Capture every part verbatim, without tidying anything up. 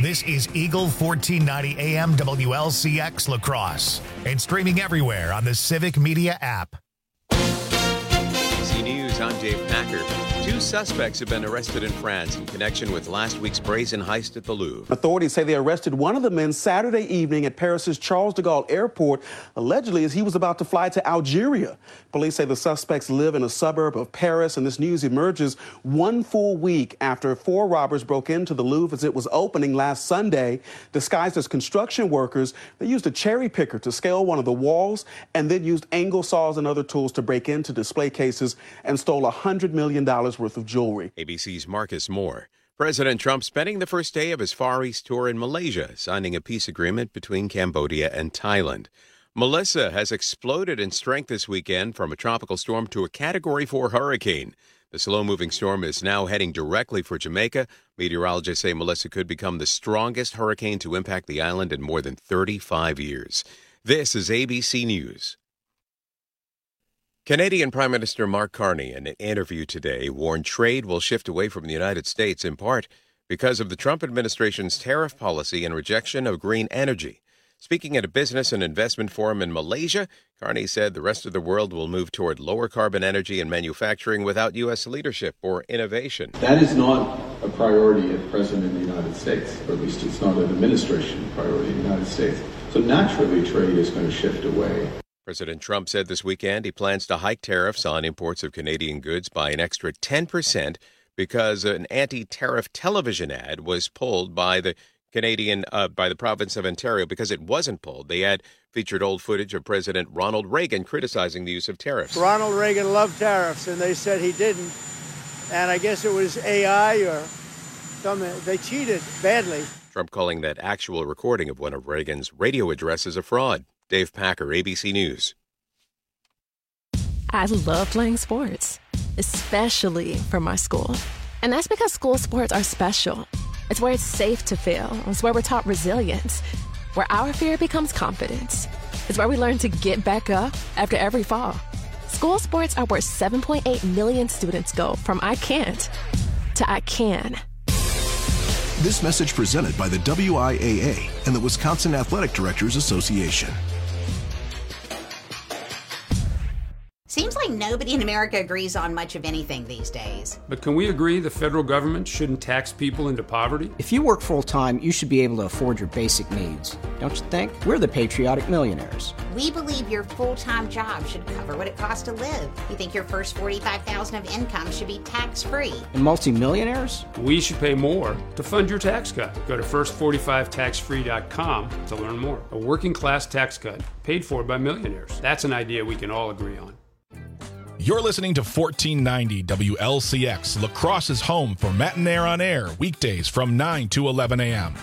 This is Eagle fourteen ninety A M W L C X La Crosse and streaming everywhere on the Civic Media app. A B C News, I'm Dave Packer. Two suspects have been arrested in France in connection with last week's brazen heist at the Louvre. Authorities say they arrested one of the men Saturday evening at Paris's Charles de Gaulle Airport, allegedly as he was about to fly to Algeria. Police say the suspects live in a suburb of Paris, and this news emerges one full week after four robbers broke into the Louvre as it was opening last Sunday. Disguised as construction workers, they used a cherry picker to scale one of the walls and then used angle saws and other tools to break into display cases and stole one hundred million dollars worth of jewelry. A B C's Marcus Moore. President Trump spending the first day of his Far East tour in Malaysia, signing a peace agreement between Cambodia and Thailand. Melissa has exploded in strength this weekend from a tropical storm to a Category four hurricane. The slow-moving storm is now heading directly for Jamaica. Meteorologists say Melissa could become the strongest hurricane to impact the island in more than thirty-five years. This is A B C News. Canadian Prime Minister Mark Carney, in an interview today, warned trade will shift away from the United States in part because of the Trump administration's tariff policy and rejection of green energy. Speaking at a business and investment forum in Malaysia, Carney said the rest of the world will move toward lower carbon energy and manufacturing without U S leadership or innovation. That is not a priority at present in the United States, or at least it's not an administration priority in the United States. So naturally, trade is going to shift away. President Trump said this weekend he plans to hike tariffs on imports of Canadian goods by an extra ten percent because an anti-tariff television ad was pulled by the Canadian uh, by the province of Ontario. Because it wasn't pulled, the ad featured old footage of President Ronald Reagan criticizing the use of tariffs. Ronald Reagan loved tariffs, and they said he didn't. And I guess it was A I or something. They cheated badly. Trump calling that actual recording of one of Reagan's radio addresses a fraud. Dave Packer, A B C News. I love playing sports, especially for my school. And that's because school sports are special. It's where it's safe to fail. It's where we're taught resilience, where our fear becomes confidence. It's where we learn to get back up after every fall. School sports are where seven point eight million students go from I can't to I can. This message presented by the W I A A and the Wisconsin Athletic Directors Association. Seems like nobody in America agrees on much of anything these days. But can we agree the federal government shouldn't tax people into poverty? If you work full-time, you should be able to afford your basic needs. Don't you think? We're the patriotic millionaires. We believe your full-time job should cover what it costs to live. We think your first forty-five thousand dollars of income should be tax-free. And multimillionaires? We should pay more to fund your tax cut. Go to first forty-five tax free dot com to learn more. A working-class tax cut paid for by millionaires. That's an idea we can all agree on. You're listening to fourteen ninety W L C X, La Crosse's home for Matinaire on Air, weekdays from nine to eleven a.m.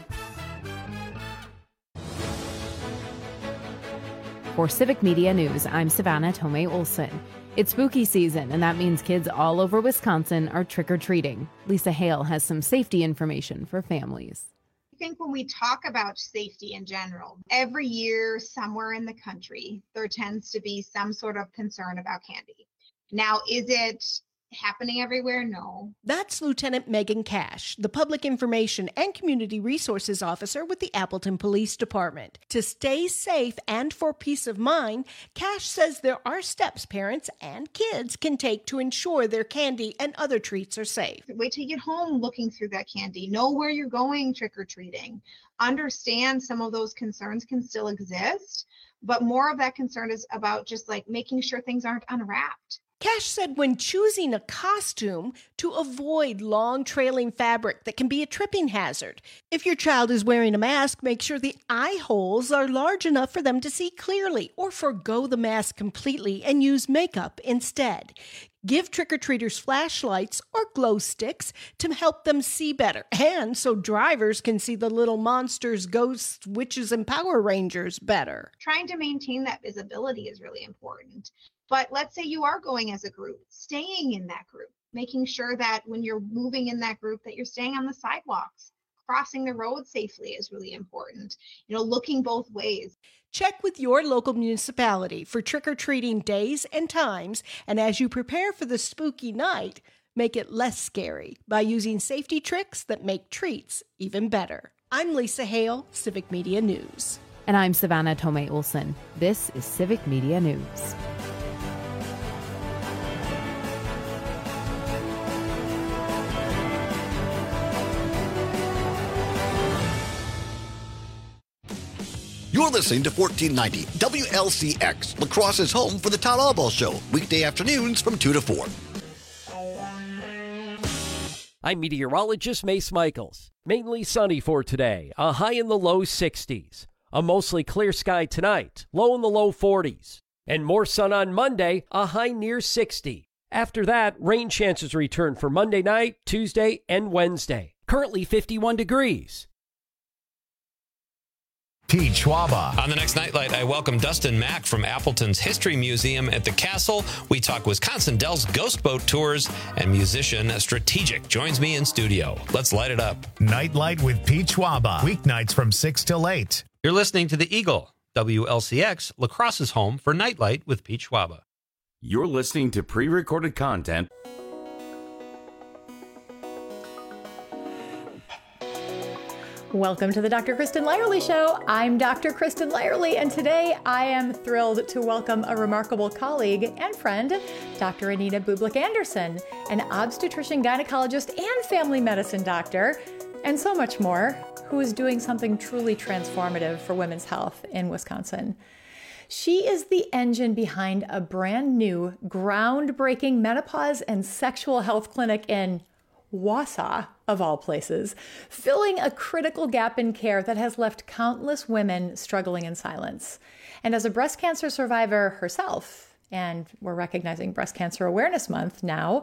For Civic Media News, I'm Savannah Tomei Olson. It's spooky season, and that means kids all over Wisconsin are trick-or-treating. Lisa Hale has some safety information for families. I think when we talk about safety in general, every year somewhere in the country, there tends to be some sort of concern about candy. Now, is it happening everywhere? No. That's Lieutenant Megan Cash, the Public Information and Community Resources Officer with the Appleton Police Department. To stay safe and for peace of mind, Cash says there are steps parents and kids can take to ensure their candy and other treats are safe. Wait till you get home looking through that candy. Know where you're going trick-or-treating. Understand some of those concerns can still exist, but more of that concern is about just like making sure things aren't unwrapped. Cash said when choosing a costume to avoid long trailing fabric that can be a tripping hazard. If your child is wearing a mask, make sure the eye holes are large enough for them to see clearly, or forgo the mask completely and use makeup instead. Give trick-or-treaters flashlights or glow sticks to help them see better, and so drivers can see the little monsters, ghosts, witches, and Power Rangers better. Trying to maintain that visibility is really important. But let's say you are going as a group, staying in that group, making sure that when you're moving in that group that you're staying on the sidewalks. Crossing the road safely is really important. You know, looking both ways. Check with your local municipality for trick-or-treating days and times, and as you prepare for the spooky night, Make it less scary by using safety tricks that make treats even better. I'm Lisa Hale, Civic Media News. And I'm Savannah Tomei Olson. This is Civic Media News. You're listening to fourteen ninety W L C X, La Crosse's home for the Todd Albaugh Show, weekday afternoons from two to four. I'm meteorologist Mace Michaels. Mainly sunny for today, a high in the low sixties. A mostly clear sky tonight, low in the low forties. And more sun on Monday, a high near sixty. After that, rain chances return for Monday night, Tuesday, and Wednesday. Currently fifty-one degrees. Pete Schwaba. On the next Nightlight, I welcome Dustin Mack from Appleton's History Museum at the Castle. We talk Wisconsin Dells Ghost Boat Tours, and musician Strategic joins me in studio. Let's light it up. Nightlight with Pete Schwaba. Weeknights from six till eight. You're listening to The Eagle, W L C X, La Crosse's home for Nightlight with Pete Schwaba. You're listening to pre-recorded content. Welcome to the Doctor Kristen Lyerly Show. I'm Doctor Kristen Lyerly, and today I am thrilled to welcome a remarkable colleague and friend, Doctor Anita Bublik-Anderson, an obstetrician, gynecologist, and family medicine doctor, and so much more, who is doing something truly transformative for women's health in Wisconsin. She is the engine behind a brand new, groundbreaking menopause and sexual health clinic in Wausau, of all places, filling a critical gap in care that has left countless women struggling in silence. And as a breast cancer survivor herself, and we're recognizing Breast Cancer Awareness Month now,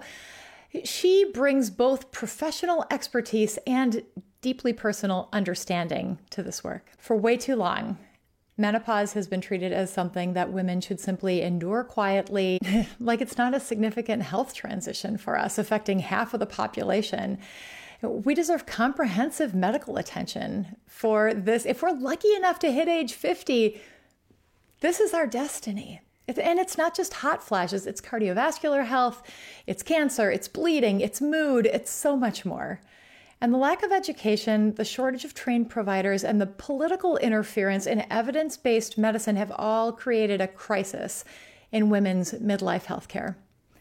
she brings both professional expertise and deeply personal understanding to this work. For way too long, menopause has been treated as something that women should simply endure quietly, like it's not a significant health transition for us, affecting half of the population. We deserve comprehensive medical attention for this. If we're lucky enough to hit age fifty, this is our destiny. And it's not just hot flashes, it's cardiovascular health, it's cancer, it's bleeding, it's mood, it's so much more. And the lack of education, the shortage of trained providers, and the political interference in evidence-based medicine have all created a crisis in women's midlife healthcare.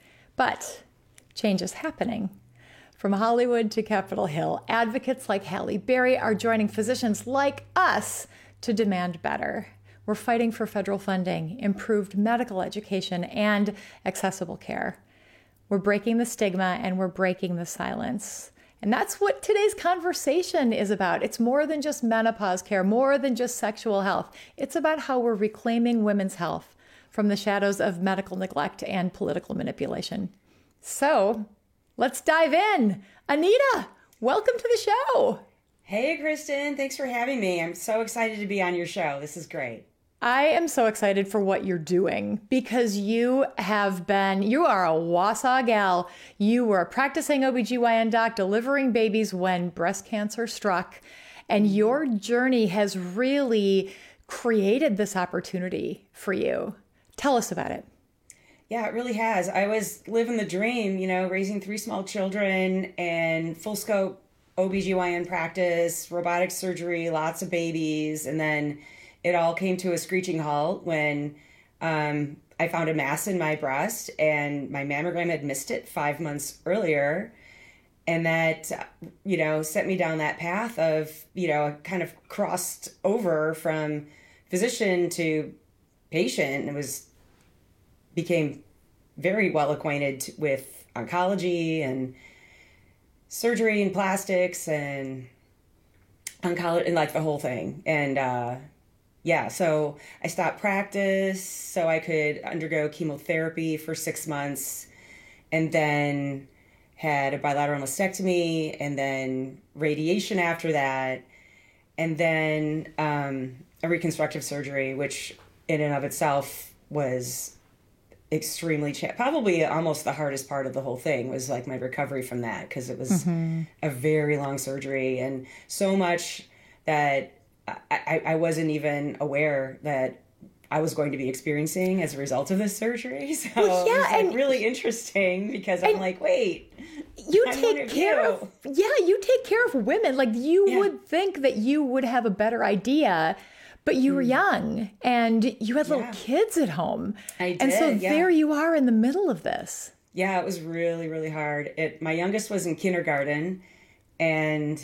But change is happening. From Hollywood to Capitol Hill, advocates like Halle Berry are joining physicians like us to demand better. We're fighting for federal funding, improved medical education, and accessible care. We're breaking the stigma and we're breaking the silence. And that's what today's conversation is about. It's more than just menopause care, more than just sexual health. It's about how we're reclaiming women's health from the shadows of medical neglect and political manipulation. So let's dive in. Anita, welcome to the show. Hey, Kristen. Thanks for having me. I'm so excited to be on your show. This is great. I am so excited for what you're doing because you have been, you are a Wausau gal. You were a practicing O B G Y N doc delivering babies when breast cancer struck. And your journey has really created this opportunity for you. Tell us about it. Yeah, it really has. I was living the dream, you know, raising three small children and full scope O B G Y N practice, robotic surgery, lots of babies. And then it all came to a screeching halt when um, I found a mass in my breast and my mammogram had missed it five months earlier. And that, you know, set me down that path of, you know, kind of crossed over from physician to patient. It was, became very well acquainted with oncology and surgery and plastics and oncology and like the whole thing. And, uh, Yeah, so I stopped practice so I could undergo chemotherapy for six months and then had a bilateral mastectomy and then radiation after that and then um, a reconstructive surgery, which in and of itself was extremely, cha- probably almost the hardest part of the whole thing was like my recovery from that because it was mm-hmm. a very long surgery and so much that I, I wasn't even aware that I was going to be experiencing as a result of this surgery. So well, yeah, it was like and, really interesting because I'm like, wait, you take care of, of yeah, you take care of women. Like you yeah. would think that you would have a better idea, but you mm. were young and you had little yeah. kids at home. I did, and so yeah. there you are in the middle of this. Yeah, it was really, really hard. It, my youngest was in kindergarten and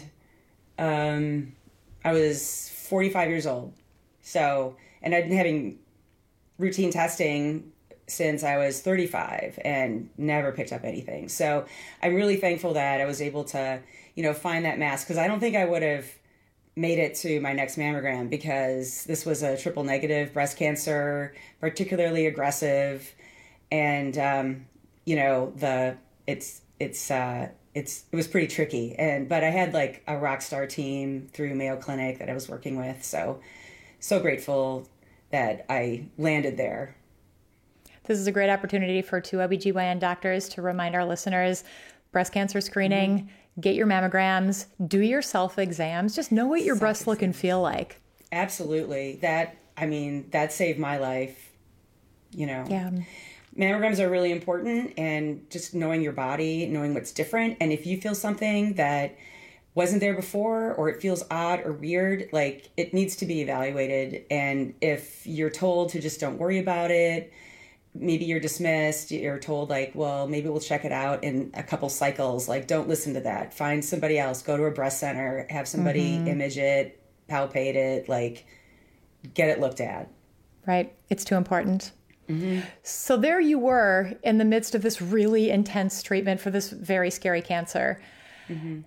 um, I was forty-five years old. So, and I'd been having routine testing since I was thirty-five and never picked up anything. So I'm really thankful that I was able to, you know, find that mass, because I don't think I would have made it to my next mammogram, because this was a triple negative breast cancer, particularly aggressive. And, um, you know, the, it's, it's, uh, it's, it was pretty tricky. And, but I had like a rock star team through Mayo Clinic that I was working with. So, so grateful that I landed there. This is a great opportunity for two O B G Y N doctors to remind our listeners, breast cancer screening, mm-hmm. get your mammograms, do your self-exams, just know what your breasts look and feel like. Absolutely. That, I mean, that saved my life, you know. Yeah. Mammograms are really important, and just knowing your body, knowing what's different. And if you feel something that wasn't there before, or it feels odd or weird, like it needs to be evaluated. And if you're told to just don't worry about it, maybe you're dismissed, you're told like, well, maybe we'll check it out in a couple cycles. Like, don't listen to that. Find somebody else, go to a breast center, have somebody mm-hmm. image it, palpate it, like get it looked at. Right. It's too important. Mm-hmm. So there you were in the midst of this really intense treatment for this very scary cancer. Mm-hmm.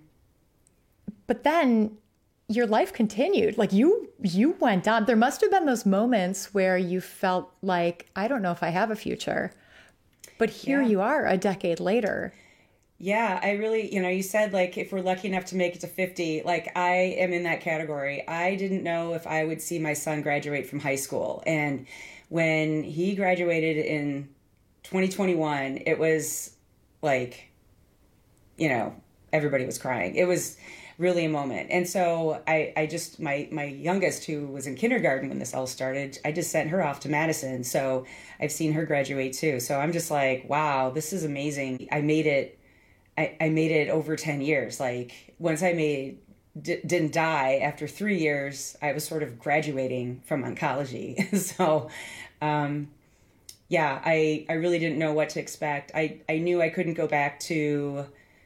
But then your life continued. Like you, you went on. There must have been those moments where you felt like, I don't know if I have a future, but here yeah. you are a decade later. Yeah, I really, you know, you said like, if we're lucky enough to make it to fifty, like I am in that category. I didn't know if I would see my son graduate from high school. And when he graduated in twenty twenty-one, it was like, you know, everybody was crying. It was really a moment. And so I, I just, my, my youngest, who was in kindergarten when this all started, I just sent her off to Madison. So I've seen her graduate too. So I'm just like, wow, this is amazing. I made it, I, I made it over ten years. Like once I made, d- didn't die after three years, I was sort of graduating from oncology. so, um, yeah, I, I really didn't know what to expect. I, I knew I couldn't go back to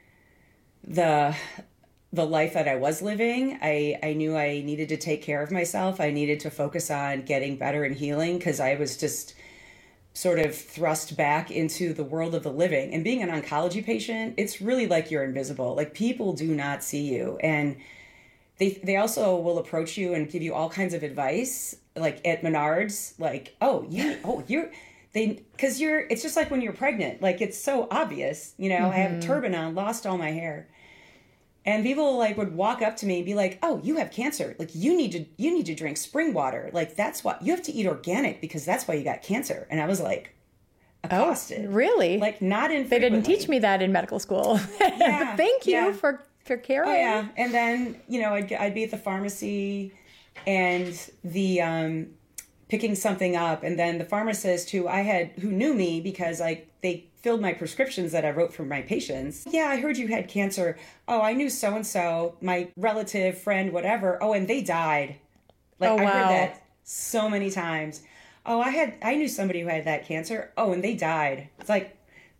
the the life that I was living. I, I knew I needed to take care of myself. I needed to focus on getting better and healing, because I was just sort of thrust back into the world of the living. And being an oncology patient, it's really like you're invisible. Like people do not see you. And they they also will approach you and give you all kinds of advice, like at Menards, like, oh, yeah, oh, you're, they, because you're, it's just like when you're pregnant, like it's so obvious, you know, mm-hmm. I have a turban on, lost all my hair. And people like would walk up to me and be like, oh, you have cancer. Like you need to, you need to drink spring water. Like that's why you have to eat organic, because that's why you got cancer. And I was like, accosted. Oh, really? Like not in. They didn't teach me that in medical school. Yeah, Thank you yeah. for, for caring. Oh, yeah. And then, you know, I'd, I'd be at the pharmacy and the, um, picking something up. And then the pharmacist who I had, who knew me because I, they filled my prescriptions that I wrote for my patients. Yeah, I heard you had cancer. Oh, I knew so-and-so, my relative, friend, whatever. Oh, and they died. Like oh, wow. I heard that so many times. Oh, I had, I knew somebody who had that cancer. Oh, and they died. It's like,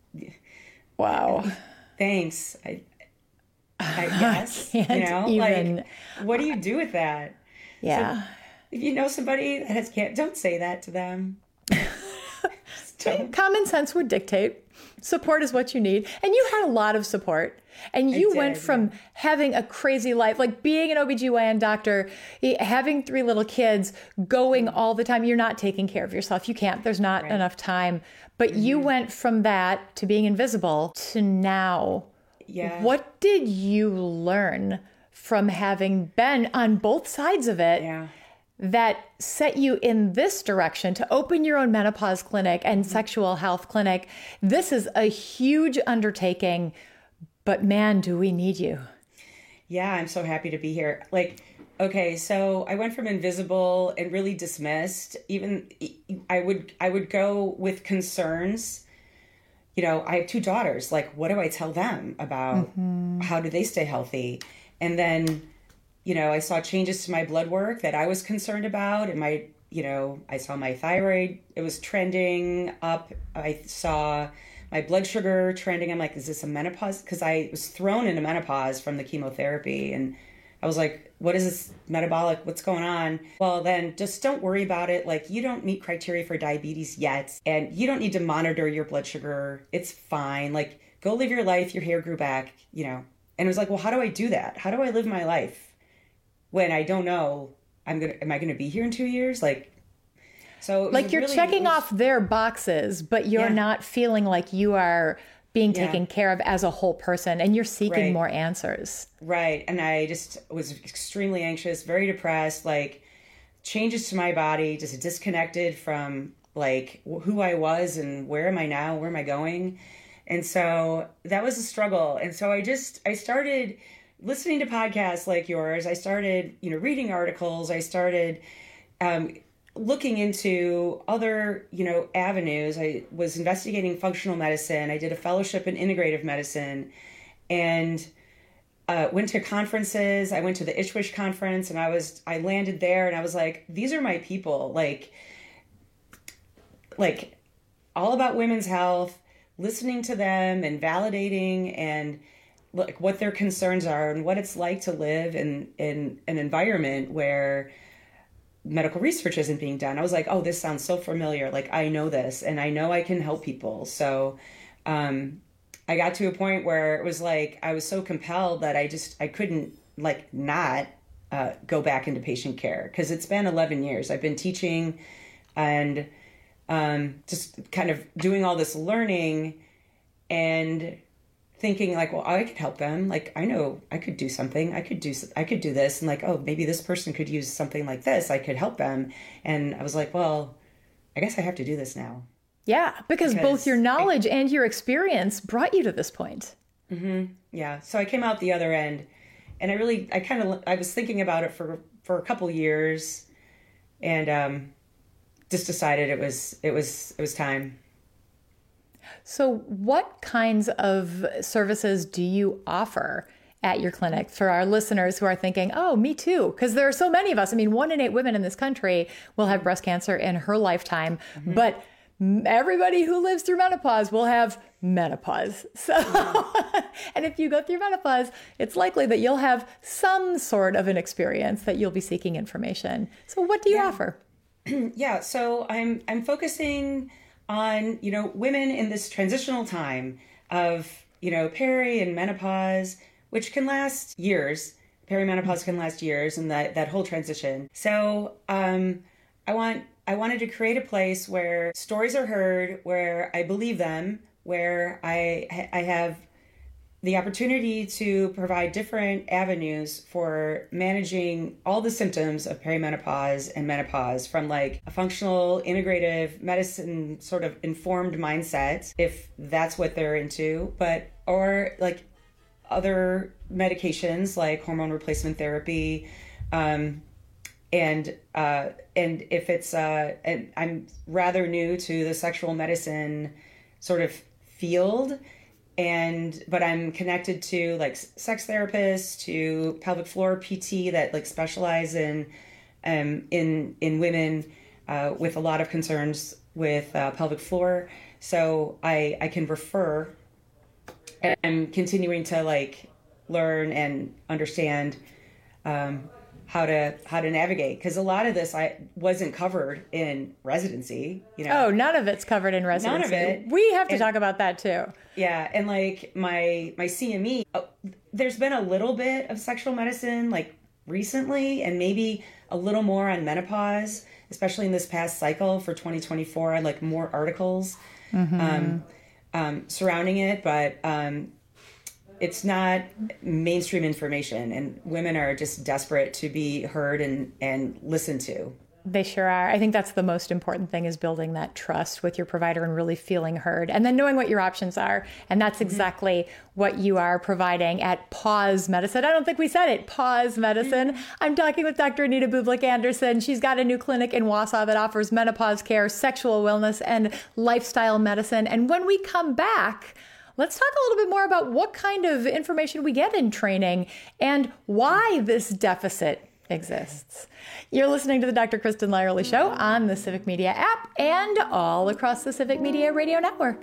wow. Thanks. I, I guess, I you know, even... like, what do you do with that? Yeah. So, if you know somebody that has cancer, don't say that to them. Common sense would dictate support is what you need. And you had a lot of support. And you did, went from yeah. having a crazy life, like being an O B G Y N doctor, having three little kids, going all the time. You're not taking care of yourself. You can't. There's not right. enough time. But mm-hmm. you went from that to being invisible to now. Yeah. What did you learn from having been on both sides of it? Yeah. That set you in this direction to open your own menopause clinic and mm-hmm. sexual health clinic? This is a huge undertaking, but man, do we need you. Yeah, I'm so happy to be here. Like Okay, so I went from invisible and really dismissed. Even I would I would go with concerns. You know, I have two daughters. Like, what do I tell them about mm-hmm. how do they stay healthy? And then, you know, I saw changes to my blood work that I was concerned about. And my, you know, I saw my thyroid, it was trending up. I saw my blood sugar trending. I'm like, is this a menopause? Because I was thrown into menopause from the chemotherapy. And I was like, what is this metabolic? What's going on? Well, then just don't worry about it. Like, you don't meet criteria for diabetes yet, and you don't need to monitor your blood sugar. It's fine. Like, go live your life. Your hair grew back, you know. And it was like, well, how do I do that? How do I live my life when I don't know I'm gonna? Am I going to be here in two years? Like, so like you're really, checking was, off their boxes, but you're yeah. not feeling like you are being taken yeah. care of as a whole person, and you're seeking right. more answers. Right. And I just was extremely anxious, very depressed, like changes to my body, just disconnected from like who I was and where am I now? Where am I going? And so that was a struggle. And so I just, I started listening to podcasts like yours. I started, you know, reading articles. I started, um, looking into other, you know, avenues. I was investigating functional medicine. I did a fellowship in integrative medicine and uh, went to conferences. I went to the Ishwish conference and I was, I landed there and I was like, these are my people. Like, like all about women's health, listening to them and validating and like what their concerns are and what it's like to live in, in an environment where medical research isn't being done. I was like, oh, this sounds so familiar. Like, I know this and I know I can help people. So um, I got to a point where it was like, I was so compelled that I just, I couldn't like not uh, go back into patient care because it's been eleven years. I've been teaching and um, just kind of doing all this learning and thinking like, well, I could help them. Like, I know I could do something. I could do, I could do this. And like, oh, maybe this person could use something like this. I could help them. And I was like, well, I guess I have to do this now. Yeah. Because, because both your knowledge I, and your experience brought you to this point. Mm-hmm. Yeah. So I came out the other end and I really, I kind of, I was thinking about it for, for a couple years and um, just decided it was, it was, it was time. So what kinds of services do you offer at your clinic for our listeners who are thinking, oh, me too? Because there are so many of us. I mean, one in eight women in this country will have breast cancer in her lifetime, mm-hmm. but everybody who lives through menopause will have menopause. So, mm-hmm. and if you go through menopause, it's likely that you'll have some sort of an experience that you'll be seeking information. So what do you yeah. offer? yeah, so I'm I'm focusing on, you know, women in this transitional time of, you know, peri and menopause, which can last years. Perimenopause can last years and that, that whole transition. So um, I want I wanted to create a place where stories are heard, where I believe them, where I I have the opportunity to provide different avenues for managing all the symptoms of perimenopause and menopause from like a functional integrative medicine sort of informed mindset, if that's what they're into, but or like other medications like hormone replacement therapy, um, and uh, and if it's uh, and I'm rather new to the sexual medicine sort of field. And, but I'm connected to like sex therapists, to pelvic floor P T that like specialize in, um, in, in women, uh, with a lot of concerns with, uh, pelvic floor. So I, I can refer and I'm continuing to like learn and understand, um, how to how to navigate, because a lot of this I wasn't covered in residency, you know. Oh, none of it's covered in residency. None of it. We have to and, talk about that too. Yeah, and like my my C M E, oh, there's been a little bit of sexual medicine like recently, and maybe a little more on menopause, especially in this past cycle for twenty twenty-four. I like more articles mm-hmm. um, um, surrounding it, but. Um, It's not mainstream information, and women are just desperate to be heard and, and listened to. They sure are. I think that's the most important thing, is building that trust with your provider and really feeling heard, and then knowing what your options are. And that's exactly mm-hmm. what you are providing at Pause Medicine. I don't think we said it. Pause Medicine. Mm-hmm. I'm talking with Doctor Anita Bublik Anderson. She's got a new clinic in Wausau that offers menopause care, sexual wellness, and lifestyle medicine. And when we come back, let's talk a little bit more about what kind of information we get in training and why this deficit exists. You're listening to the Doctor Kristen Lyerly Show on the Civic Media app and all across the Civic Media Radio Network.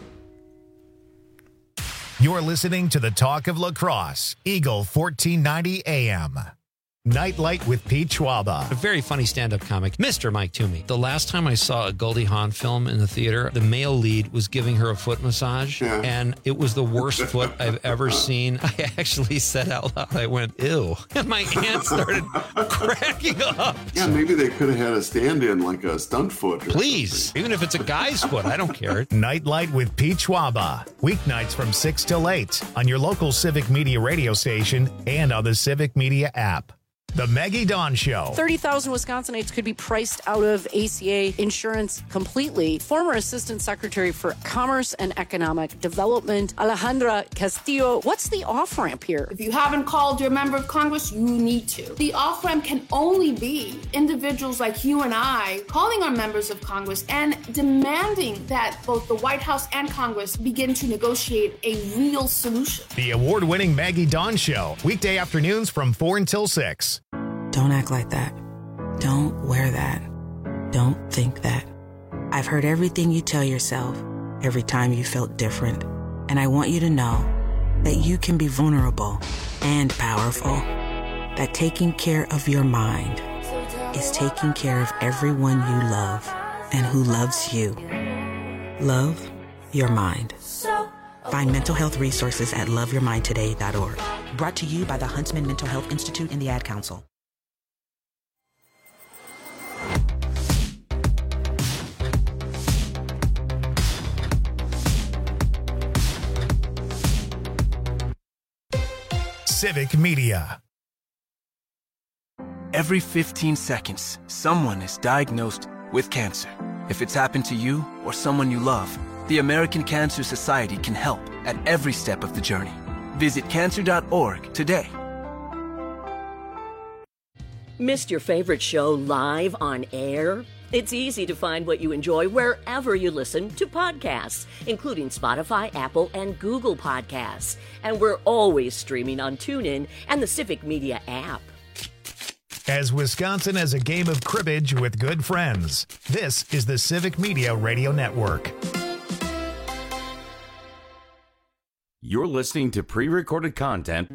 You're listening to the Talk of La Crosse, Eagle fourteen ninety A M. Nightlight with Pete Schwaba. A very funny stand-up comic, Mister Mike Toomey. The last time I saw a Goldie Hawn film in the theater, the male lead was giving her a foot massage, yeah. and it was the worst foot I've ever seen. I actually said out loud, I went, ew. And my aunt started cracking up. Yeah, maybe they could have had a stand-in, like a stunt foot. Please, something. Even if it's a guy's foot, I don't care. Nightlight with Pete Schwaba. Weeknights from six till eight on your local Civic Media radio station and on the Civic Media app. The Maggie Dawn Show. thirty thousand Wisconsinites could be priced out of A C A insurance completely. Former Assistant Secretary for Commerce and Economic Development, Alejandra Castillo. What's the off-ramp here? If you haven't called your member of Congress, you need to. The off-ramp can only be individuals like you and I calling our members of Congress and demanding that both the White House and Congress begin to negotiate a real solution. The award-winning Maggie Dawn Show. Weekday afternoons from four until six. Don't act like that. Don't wear that. Don't think that. I've heard everything you tell yourself every time you felt different. And I want you to know that you can be vulnerable and powerful. That taking care of your mind is taking care of everyone you love and who loves you. Love your mind. Find mental health resources at love your mind today dot org. Brought to you by the Huntsman Mental Health Institute and the Ad Council. Civic Media. Every fifteen seconds, someone is diagnosed with cancer. If it's happened to you or someone you love, the American Cancer Society can help at every step of the journey. Visit cancer dot org today. Missed your favorite show live on air? It's easy to find what you enjoy wherever you listen to podcasts, including Spotify, Apple, and Google Podcasts. And we're always streaming on TuneIn and the Civic Media app. As Wisconsin has a game of cribbage with good friends, this is the Civic Media Radio Network. You're listening to pre-recorded content.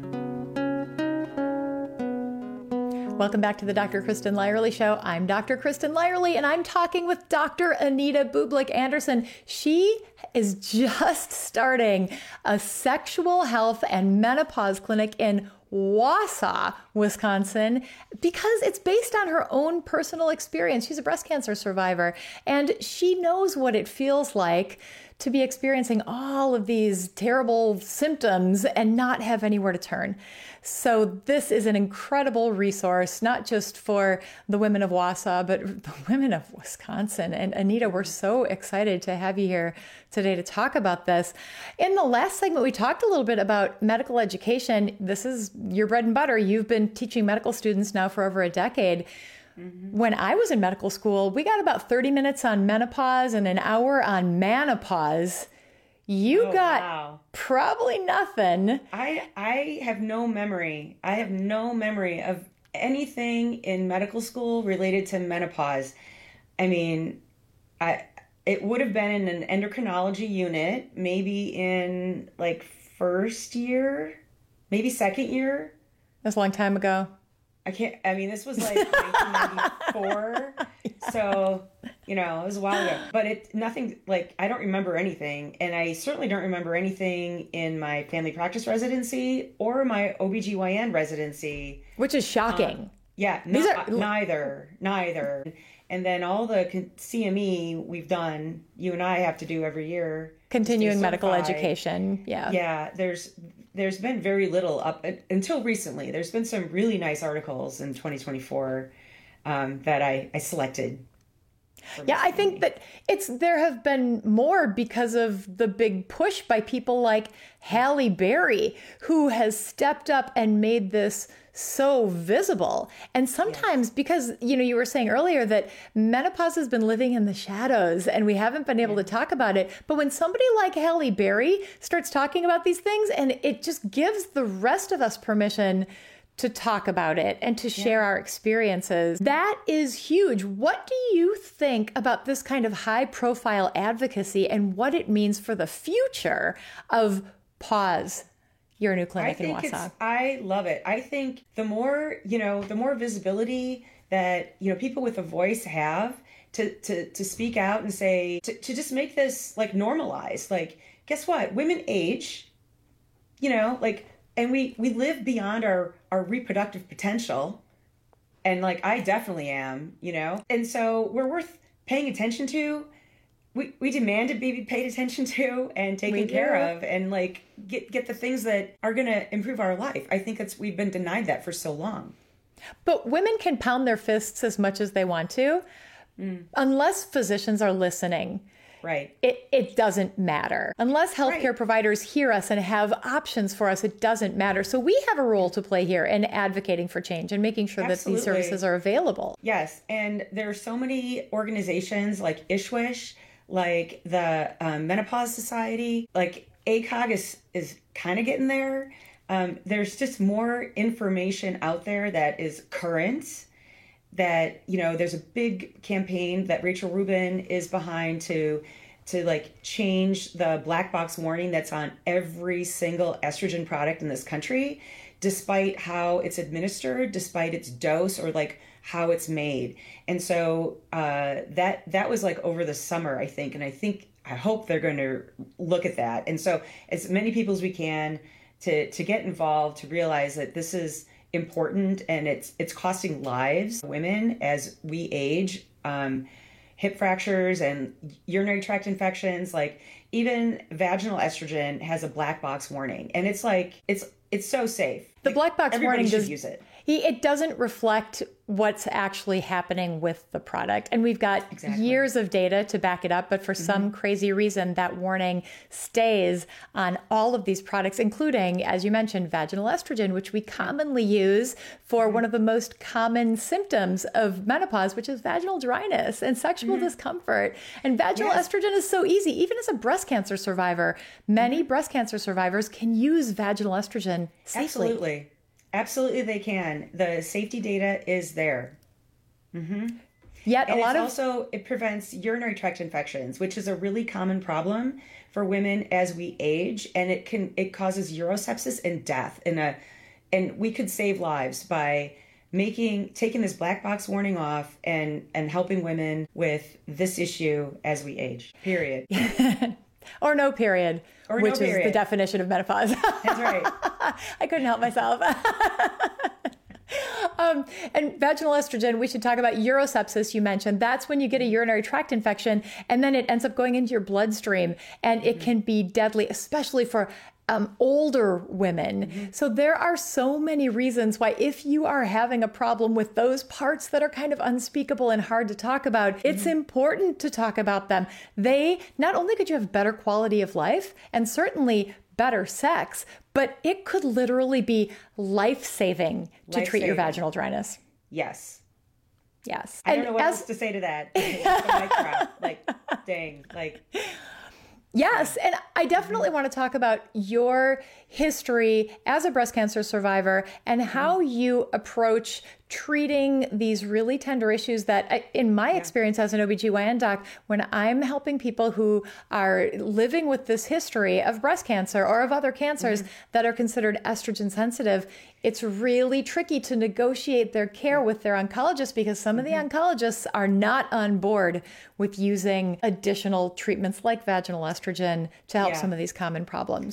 Welcome back to the Doctor Kristen Lyerly Show. I'm Doctor Kristen Lyerly, and I'm talking with Doctor Anita Bublik Anderson. She is just starting a sexual health and menopause clinic in Wausau, Wisconsin, because it's based on her own personal experience. She's a breast cancer survivor, and she knows what it feels like to be experiencing all of these terrible symptoms and not have anywhere to turn. So this is an incredible resource, not just for the women of Wausau, but the women of Wisconsin. And Anita, we're so excited to have you here today to talk about this. In the last segment, we talked a little bit about medical education. This is your bread and butter. You've been teaching medical students now for over a decade. Mm-hmm. When I was in medical school, we got about thirty minutes on menopause and an hour on menopause. You oh, got wow. probably nothing. I I have no memory. I have no memory of anything in medical school related to menopause. I mean, I it would have been in an endocrinology unit, maybe in like first year, maybe second year. That's a long time ago. I can't, I mean, this was like nineteen ninety-four. Yeah. So, you know, it was a while ago, but it, nothing like, I don't remember anything. And I certainly don't remember anything in my family practice residency or my O B G Y N residency. Which is shocking. Um, yeah, These no, are... neither, neither. And then all the C M E we've done, you and I have to do every year. Continuing medical education. Yeah. Yeah. There's, there's been very little up until recently. There's been some really nice articles in twenty twenty-four um, that I, I selected. Yeah, I think that it's there have been more because of the big push by people like Halle Berry, who has stepped up and made this so visible. And sometimes yes. because, you know, you were saying earlier that menopause has been living in the shadows and we haven't been able yeah. to talk about it. But when somebody like Halle Berry starts talking about these things, and it just gives the rest of us permission to talk about it and to share yeah. our experiences. That is huge. What do you think about this kind of high profile advocacy and what it means for the future of Pause, your new clinic I in think Wausau? It's, I love it. I think the more, you know, the more visibility that, you know, people with a voice have to, to, to speak out and say, to, to just make this like normalized. Like, guess what? Women age, you know, like, and we, we live beyond our, our reproductive potential. And like, I definitely am, you know? And so we're worth paying attention to. We, we demand to be paid attention to and taken care of and like get, get the things that are going to improve our life. I think it's, we've been denied that for so long. But women can pound their fists as much as they want to, mm. unless physicians are listening. Right. It it doesn't matter. Unless healthcare right. providers hear us and have options for us, it doesn't matter. So we have a role to play here in advocating for change and making sure Absolutely. that these services are available. Yes. And there are so many organizations like ISHWISH, like the um, Menopause Society, like A C O G is, is kind of getting there. Um, there's just more information out there that is current. That, you know, there's a big campaign that Rachel Rubin is behind to to like change the black box warning that's on every single estrogen product in this country, despite how it's administered, despite its dose, or like how it's made. And so uh, that that was like over the summer, I think. And I think, I hope they're going to look at that. And so as many people as we can to to get involved, to realize that this is important and it's it's costing lives, women as we age, um, hip fractures and urinary tract infections, like even vaginal estrogen has a black box warning, and it's like it's it's so safe. The black box Everybody warning should does use it. It doesn't reflect what's actually happening with the product. And we've got exactly. years of data to back it up. But for mm-hmm. some crazy reason, that warning stays on all of these products, including, as you mentioned, vaginal estrogen, which we commonly use for mm-hmm. one of the most common symptoms of menopause, which is vaginal dryness and sexual mm-hmm. discomfort. And vaginal yes. estrogen is so easy. Even as a breast cancer survivor, many mm-hmm. breast cancer survivors can use vaginal estrogen safely. Absolutely. Absolutely, they can. The safety data is there. Mm-hmm. Yet and a lot it's of also it prevents urinary tract infections, which is a really common problem for women as we age, and it can it causes urosepsis and death. In a, and we could save lives by making taking this black box warning off and and helping women with this issue as we age. Period. Or no period, or which no period. is the definition of menopause. That's right. I couldn't help myself. um, and vaginal estrogen, we should talk about urosepsis, you mentioned. That's when you get a urinary tract infection, and then it ends up going into your bloodstream, and it can be deadly, especially for Um, older women. Mm-hmm. So there are so many reasons why, if you are having a problem with those parts that are kind of unspeakable and hard to talk about, mm-hmm. it's important to talk about them. They, not only could you have better quality of life and certainly better sex, but it could literally be life-saving to Life treat saving. your vaginal dryness. Yes. Yes. I and don't know what as, else to say to that. Mic drop. Like, dang, like... Yes. And I definitely want to talk about your history as a breast cancer survivor and how you approach treating these really tender issues that, in my experience as an O B G Y N doc, when I'm helping people who are living with this history of breast cancer or of other cancers mm-hmm. that are considered estrogen sensitive, it's really tricky to negotiate their care with their oncologist, because some of the oncologists are not on board with using additional treatments like vaginal estrogen to help Yeah. some of these common problems.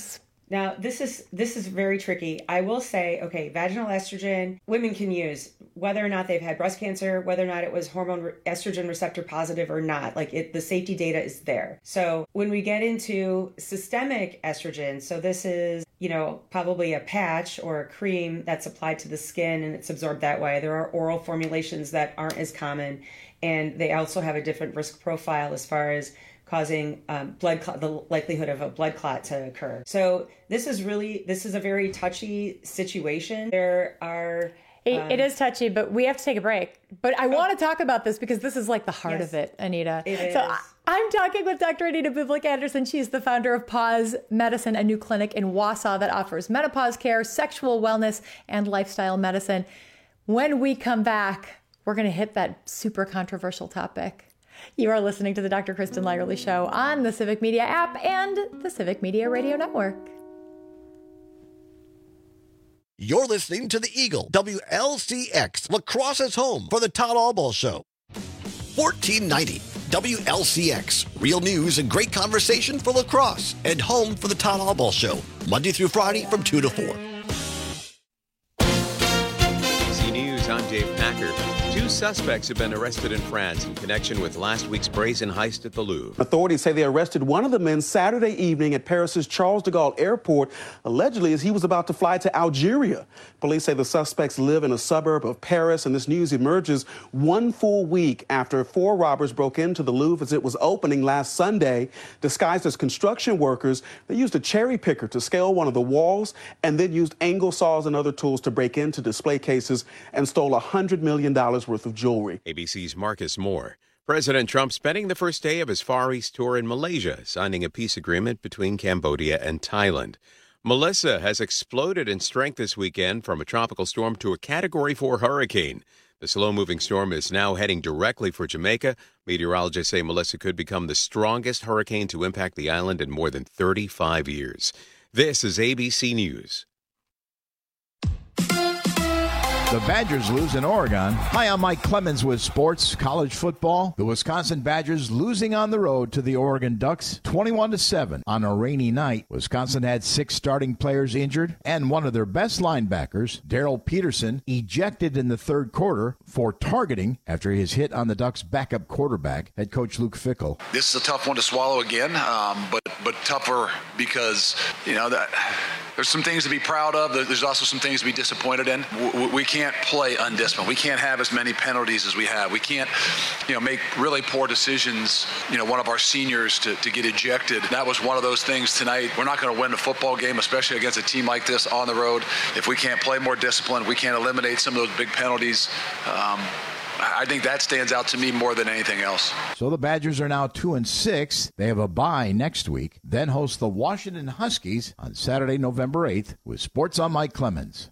Now, this is this is very tricky. I will say, okay, vaginal estrogen, women can use, whether or not they've had breast cancer, whether or not it was hormone re- estrogen receptor positive or not. Like it, the safety data is there. So when we get into systemic estrogen, so this is, you know, probably a patch or a cream that's applied to the skin and it's absorbed that way. There are oral formulations that aren't as common, and they also have a different risk profile as far as causing um, blood clot, the likelihood of a blood clot to occur. So this is really, this is a very touchy situation. There are... It, um, it is touchy, but we have to take a break. But I want to talk about this because this is like the heart Yes, of it, Anita. it so is. I, I'm talking with Doctor Anita Bublik-Anderson. She's the founder of Pause Medicine, a new clinic in Wausau that offers menopause care, sexual wellness, and lifestyle medicine. When we come back, we're going to hit that super controversial topic. You are listening to the Doctor Kristen Lyerly Show on the Civic Media app and the Civic Media Radio Network. You're listening to the Eagle, W L C X, La Crosse's home for the Todd Albaugh Show. fourteen ninety W L C X, real news and great conversation for La Crosse, and home for the Todd Albaugh Show, Monday through Friday from two to four. A B C News, I'm Dave Packer. Two suspects have been arrested in France in connection with last week's brazen heist at the Louvre. Authorities say they arrested one of the men Saturday evening at Paris's Charles de Gaulle Airport, allegedly as he was about to fly to Algeria. Police say the suspects live in a suburb of Paris, and this news emerges one full week after four robbers broke into the Louvre as it was opening last Sunday. Disguised as construction workers, they used a cherry picker to scale one of the walls and then used angle saws and other tools to break into display cases and stole one hundred million dollars worth of jewelry. A B C's Marcus Moore. President Trump spending the first day of his Far East tour in Malaysia, signing a peace agreement between Cambodia and Thailand. Melissa has exploded in strength this weekend from a tropical storm to a Category four hurricane. The slow-moving storm is now heading directly for Jamaica. Meteorologists say Melissa could become the strongest hurricane to impact the island in more than thirty-five years. This is A B C News. The Badgers lose in Oregon. Hi, I'm Mike Clemens with sports, college football. The Wisconsin Badgers losing on the road to the Oregon Ducks, twenty-one to seven on a rainy night. Wisconsin had six starting players injured, and one of their best linebackers, Darrell Peterson, ejected in the third quarter for targeting after his hit on the Ducks' backup quarterback, head coach Luke Fickell. This is a tough one to swallow again, um, but but tougher because, you know, that there's some things to be proud of. There's also some things to be disappointed in. We, we can't play undisciplined. We can't have as many penalties as we have. We can't, you know, make really poor decisions. You know, one of our seniors to, to get ejected. That was one of those things tonight. We're not going to win a football game, especially against a team like this on the road, if we can't play more disciplined, we can't eliminate some of those big penalties. Um, I think that stands out to me more than anything else. So the Badgers are now two and six. They have a bye next week, then host the Washington Huskies on Saturday, November eighth. With Sports, I'm Mike Clemens.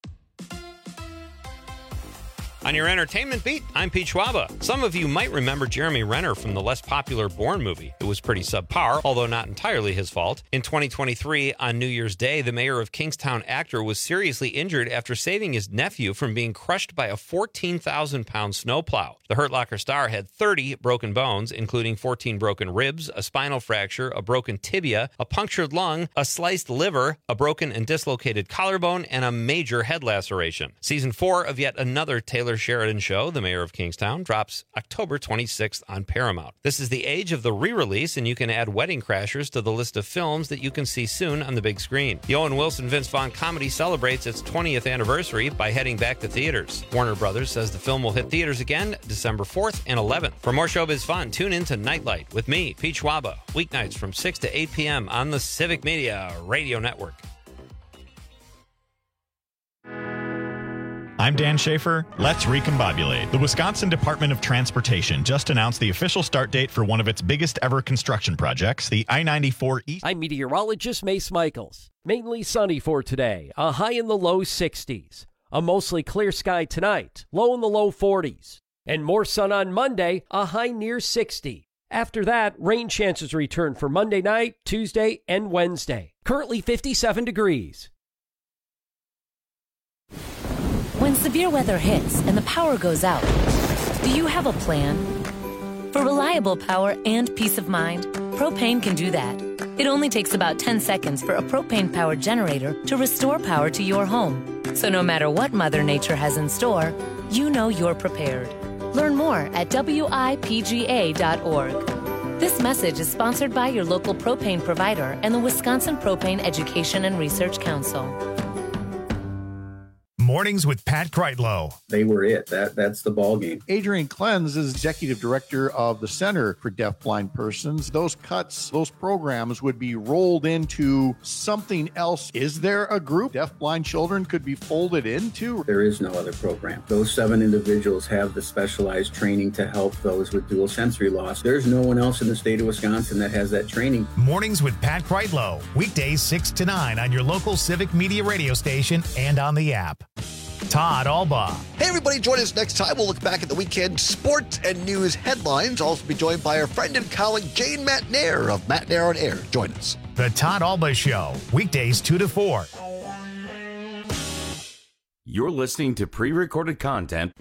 On your entertainment beat, I'm Pete Schwaba. Some of you might remember Jeremy Renner from the less popular Bourne movie. It was pretty subpar, although not entirely his fault. In twenty twenty-three, on New Year's Day, the mayor of Kingstown actor was seriously injured after saving his nephew from being crushed by a fourteen thousand pound snowplow. The Hurt Locker star had thirty broken bones, including fourteen broken ribs, a spinal fracture, a broken tibia, a punctured lung, a sliced liver, a broken and dislocated collarbone, and a major head laceration. Season four of yet another Taylor Sheridan show, The Mayor of Kingstown, drops October twenty-sixth on Paramount. This is the age of the re-release, and you can add Wedding Crashers to the list of films that you can see soon on the big screen. The Owen Wilson Vince Vaughn comedy celebrates its twentieth anniversary by heading back to theaters. Warner Brothers says the film will hit theaters again December fourth and eleventh. For more showbiz fun, tune in to Nightlight with me, Pete Schwaba, weeknights from six to eight p.m. on the Civic Media Radio Network. I'm Dan Schaefer. Let's recombobulate. The Wisconsin Department of Transportation just announced the official start date for one of its biggest ever construction projects, the I ninety-four East. I'm meteorologist Mace Michaels. Mainly sunny for today, a high in the low sixties. A mostly clear sky tonight, low in the low forties. And more sun on Monday, a high near sixty. After that, rain chances return for Monday night, Tuesday, and Wednesday. Currently fifty-seven degrees. When severe weather hits and the power goes out, do you have a plan? For reliable power and peace of mind, Propane can do that. It only takes about ten seconds for a propane-powered generator to restore power to your home. So no matter what Mother Nature has in store, you know you're prepared. Learn more at W I P G A dot org. This message is sponsored by your local propane provider and the Wisconsin Propane Education and Research Council. Mornings with Pat Kreitlow. They were it. That That's the ball game. Adrian Klenz is executive director of the Center for Deafblind Persons. Those cuts, those programs would be rolled into something else. Is there a group deafblind children could be folded into? There is no other program. Those seven individuals have the specialized training to help those with dual sensory loss. There's no one else in the state of Wisconsin that has that training. Mornings with Pat Kreitlow. Weekdays six to nine on your local Civic Media radio station and on the app. Todd Albaugh. Hey, everybody, join us next time. We'll look back at the weekend sports and news headlines. Also be joined by our friend and colleague, Jane Matnair of Matnair on Air. Join us. The Todd Albaugh Show, weekdays two to four. You're listening to pre-recorded content.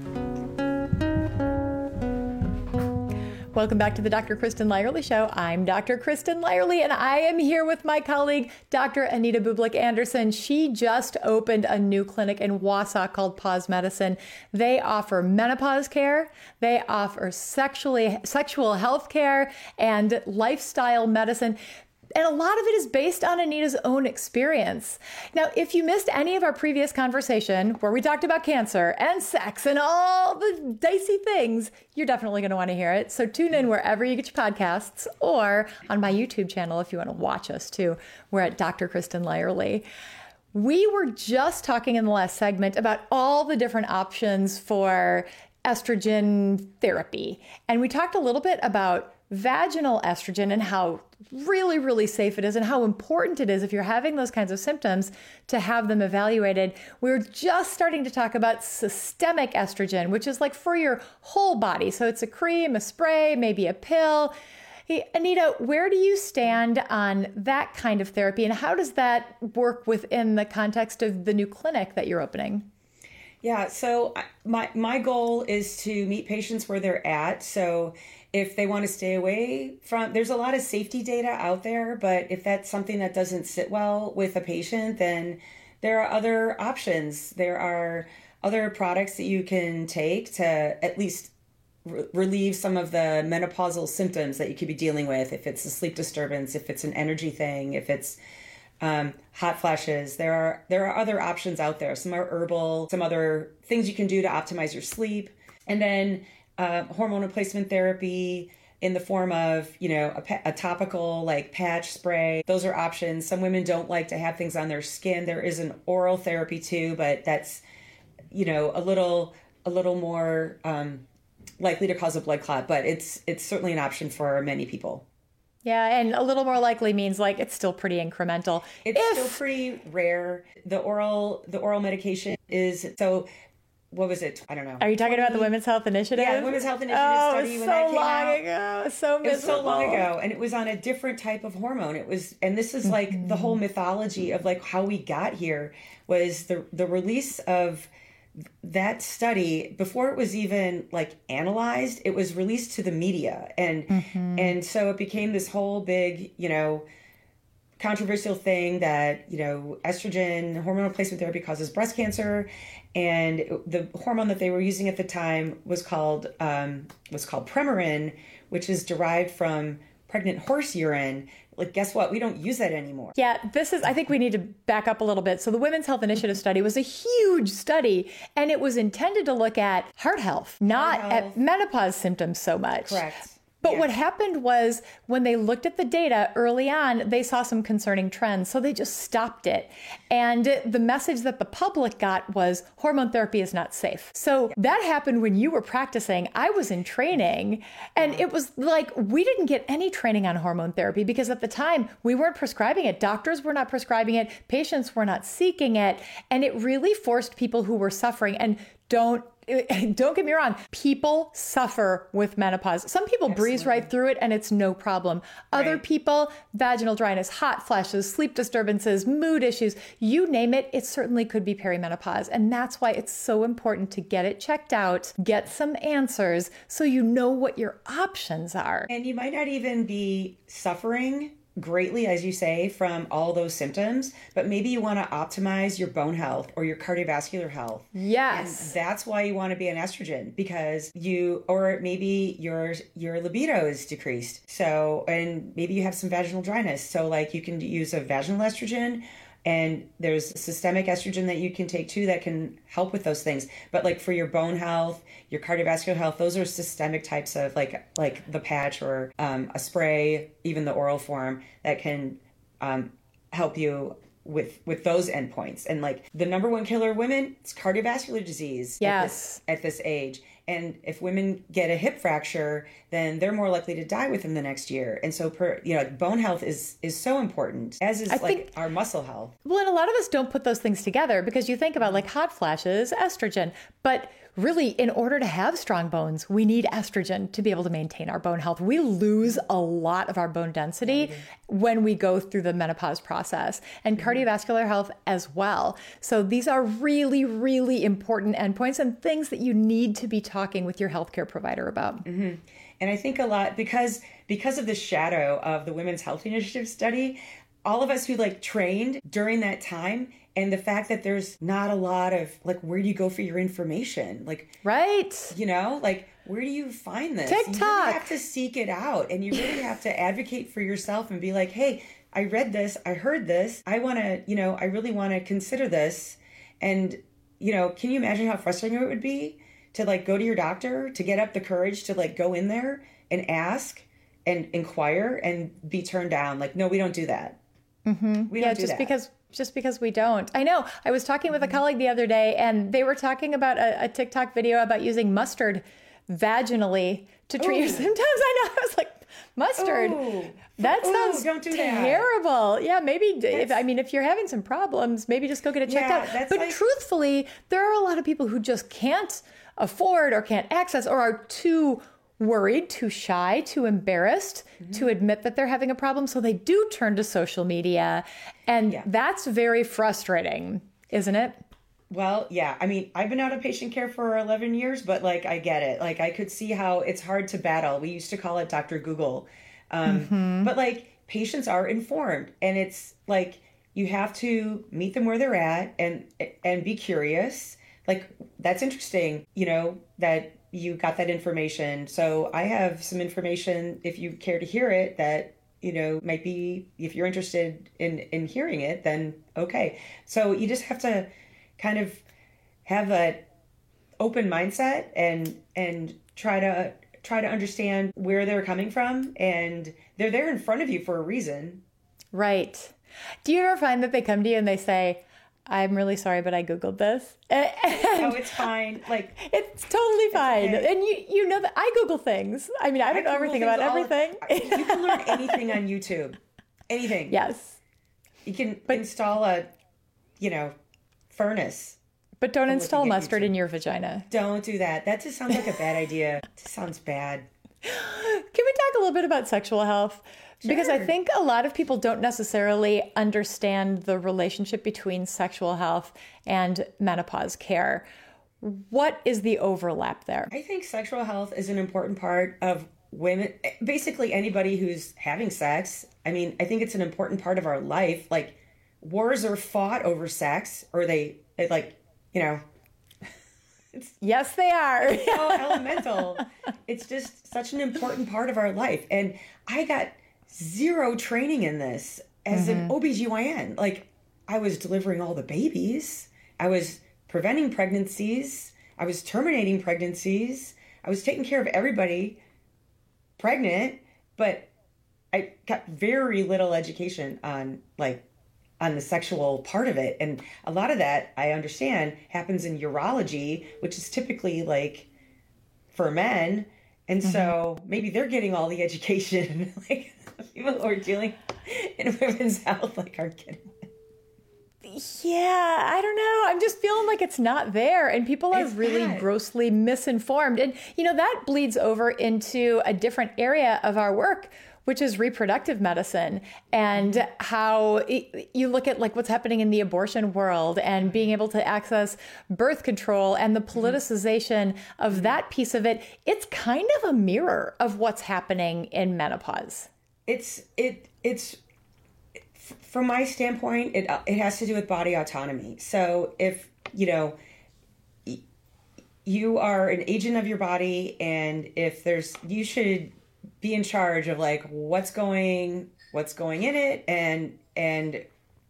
Welcome back to the Doctor Kristen Lyerly Show. I'm Doctor Kristen Lyerly, and I am here with my colleague, Doctor Anita Bublik Anderson. She just opened a new clinic in Wausau called Pause Medicine. They offer menopause care, they offer sexually sexual health care, and lifestyle medicine. And a lot of it is based on Anita's own experience. Now, if you missed any of our previous conversation where we talked about cancer and sex and all the dicey things, you're definitely going to want to hear it. So tune in wherever you get your podcasts or on my YouTube channel if you want to watch us too. We're at Doctor Kristen Lyerly. We were just talking in the last segment about all the different options for estrogen therapy. And we talked a little bit about vaginal estrogen and how really, really safe it is and how important it is if you're having those kinds of symptoms to have them evaluated. We're just starting to talk about systemic estrogen, which is like for your whole body. So it's a cream, a spray, maybe a pill. Hey, Anita, where do you stand on that kind of therapy and how does that work within the context of the new clinic that you're opening? Yeah, so my my goal is to meet patients where they're at. So if they want to stay away from, there's a lot of safety data out there, but if that's something that doesn't sit well with a patient, then there are other options. There are other products that you can take to at least re- relieve some of the menopausal symptoms that you could be dealing with. If it's a sleep disturbance, if it's an energy thing, if it's um, hot flashes, there are there are other options out there. Some are herbal, some other things you can do to optimize your sleep, and then Uh, hormone replacement therapy in the form of, you know, a, a topical like patch spray. Those are options. Some women don't like to have things on their skin. There is an oral therapy too, but that's, you know, a little a little more um, likely to cause a blood clot. But it's it's certainly an option for many people. Yeah, and a little more likely means like it's still pretty incremental. It's if... still pretty rare. The oral the oral medication is so. What was it? I don't know. Are you talking about the Women's Health Initiative? Yeah, the Women's Health Initiative oh, study when so that came long out. ago. So miserable. It was so long ago, and it was on a different type of hormone. It was, and this is like mm-hmm. the whole mythology of like how we got here was the the release of that study before it was even like analyzed. It was released to the media, and mm-hmm. and so it became this whole big, you know, controversial thing that, you know, estrogen hormone replacement therapy causes breast cancer. And the hormone that they were using at the time was called um, was called Premarin, which is derived from pregnant horse urine. Like, guess what? We don't use that anymore. Yeah, this is, I think we need to back up a little bit. So the Women's Health Initiative study was a huge study, and it was intended to look at heart health, not heart health. At menopause symptoms so much. Correct. But yeah. what happened was when they looked at the data early on, they saw some concerning trends. So they just stopped it. And the message that the public got was hormone therapy is not safe. So yeah. that happened when you were practicing. I was in training, and it was like we didn't get any training on hormone therapy because at the time we weren't prescribing it. Doctors were not prescribing it. Patients were not seeking it. And it really forced people who were suffering. And don't Don't get me wrong, people suffer with menopause. Some people Absolutely. breeze right through it and it's no problem. Other right. people, vaginal dryness, hot flashes, sleep disturbances, mood issues, you name it, it certainly could be perimenopause. And that's why it's so important to get it checked out, get some answers so you know what your options are. And you might not even be suffering greatly, as you say, from all those symptoms, but maybe you want to optimize your bone health or your cardiovascular health. Yes. And that's why you want to be an estrogen, because you, or maybe your your libido is decreased. So, and maybe you have some vaginal dryness. So like you can use a vaginal estrogen, and there's systemic estrogen that you can take too that can help with those things. But like for your bone health, your cardiovascular health, those are systemic types of like like the patch or um, a spray, even the oral form that can um, help you with with those endpoints. And like the number one killer of women, it's cardiovascular disease. Yes. At this, at this age. And if women get a hip fracture, then they're more likely to die within the next year. And so, per, you know, bone health is is so important, as is I like think, our muscle health. Well, and a lot of us don't put those things together because you think about like hot flashes, estrogen, but really in order to have strong bones, we need estrogen to be able to maintain our bone health. We lose a lot of our bone density mm-hmm. when we go through the menopause process, and mm-hmm. cardiovascular health as well. So these are really, really important endpoints and things that you need to be talking with your healthcare provider about. Mm-hmm. And I think a lot because because of the shadow of the Women's Health Initiative study, all of us who like trained during that time, and the fact that there's not a lot of like, where do you go for your information? Like, right. You know, like, where do you find this? TikTok. You really have to seek it out, and you really have to advocate for yourself and be like, hey, I read this, I heard this, I want to, you know, I really want to consider this. And, you know, can you imagine how frustrating it would be to like go to your doctor, to get up the courage to like go in there and ask and inquire and be turned down? Like, no, we don't do that. Mm-hmm. We yeah, don't do just that. because just because we don't. I know. I was talking with a colleague the other day, and they were talking about a, a TikTok video about using mustard vaginally to treat Ooh. your symptoms. I know. I was like, mustard. Ooh. That Ooh, sounds don't do that. terrible. Yeah, maybe. If, I mean, if you're having some problems, maybe just go get it checked Yeah, out. that's But like- truthfully, there are a lot of people who just can't afford or can't access or are too worried, too shy, too embarrassed mm-hmm. to admit that they're having a problem. So they do turn to social media. And yeah. that's very frustrating, isn't it? Well, yeah. I mean, I've been out of patient care for eleven years, but like, I get it. Like, I could see how it's hard to battle. We used to call it Doctor Google. Um, mm-hmm. But like, patients are informed, and it's like, you have to meet them where they're at and, and be curious. Like, that's interesting, you know, that you got that information. So I have some information, if you care to hear it, that, you know, might be, if you're interested in, in hearing it, then okay. So you just have to kind of have a open mindset and, and try to, try to understand where they're coming from, and they're there in front of you for a reason. Right. Do you ever find that they come to you and they say, I'm really sorry, but I Googled this. And oh, it's fine. Like, it's totally fine. Okay. And you you know that I Google things. I mean, I don't I know everything about all, everything. You can learn anything on YouTube. Anything. Yes. You can but, install a, you know, furnace. But don't install mustard in your vagina. Don't do that. That just sounds like a bad idea. It just sounds bad. Can we talk a little bit about sexual health? Sure. Because I think a lot of people don't necessarily understand the relationship between sexual health and menopause care. What is the overlap there? I think sexual health is an important part of women, basically anybody who's having sex. I mean, I think it's an important part of our life. Like, wars are fought over sex, or they, they like, you know. It's, yes, they are. It's so elemental. It's just such an important part of our life. And I got zero training in this as mm-hmm. an O B G Y N. Like, I was delivering all the babies. I was preventing pregnancies. I was terminating pregnancies. I was taking care of everybody pregnant, but I got very little education on like on the sexual part of it. And a lot of that, I understand, happens in urology, which is typically like for men. And mm-hmm. so maybe they're getting all the education. Like, people who are dealing in women's health like aren't getting it. Yeah, I don't know. I'm just feeling like it's not there, and people are It's really bad. grossly misinformed. And, you know, that bleeds over into a different area of our work, which is reproductive medicine, and how it, you look at like what's happening in the abortion world and being able to access birth control and the politicization of that piece of it. It's kind of a mirror of what's happening in menopause. it's it it's from my standpoint, it it has to do with body autonomy. So if you know you are an agent of your body, and if there's you should be in charge of like what's going what's going in it, and and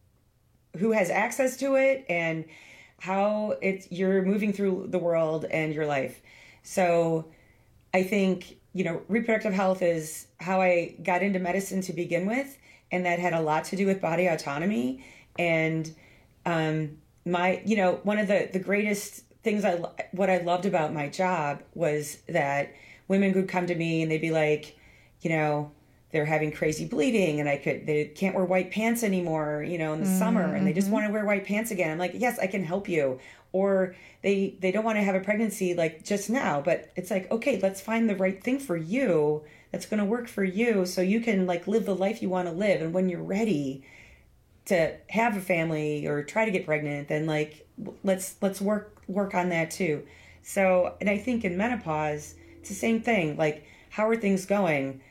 who has access to it, and how it's you're moving through the world and your life. So I think, you know, reproductive health is how I got into medicine to begin with, and that had a lot to do with body autonomy. And um, my, you know, one of the, the greatest things I, what I loved about my job was that women could come to me and they'd be like, you know, they're having crazy bleeding, and I could, they can't wear white pants anymore, you know, in the mm-hmm. summer, and they just want to wear white pants again. I'm like, yes, I can help you. Or they, they don't want to have a pregnancy like just now, but it's like, okay, let's find the right thing for you that's going to work for you, so you can like live the life you want to live. And when you're ready to have a family or try to get pregnant, then like, let's, let's work, work on that too. So, and I think in menopause, it's the same thing. Like, how are things going?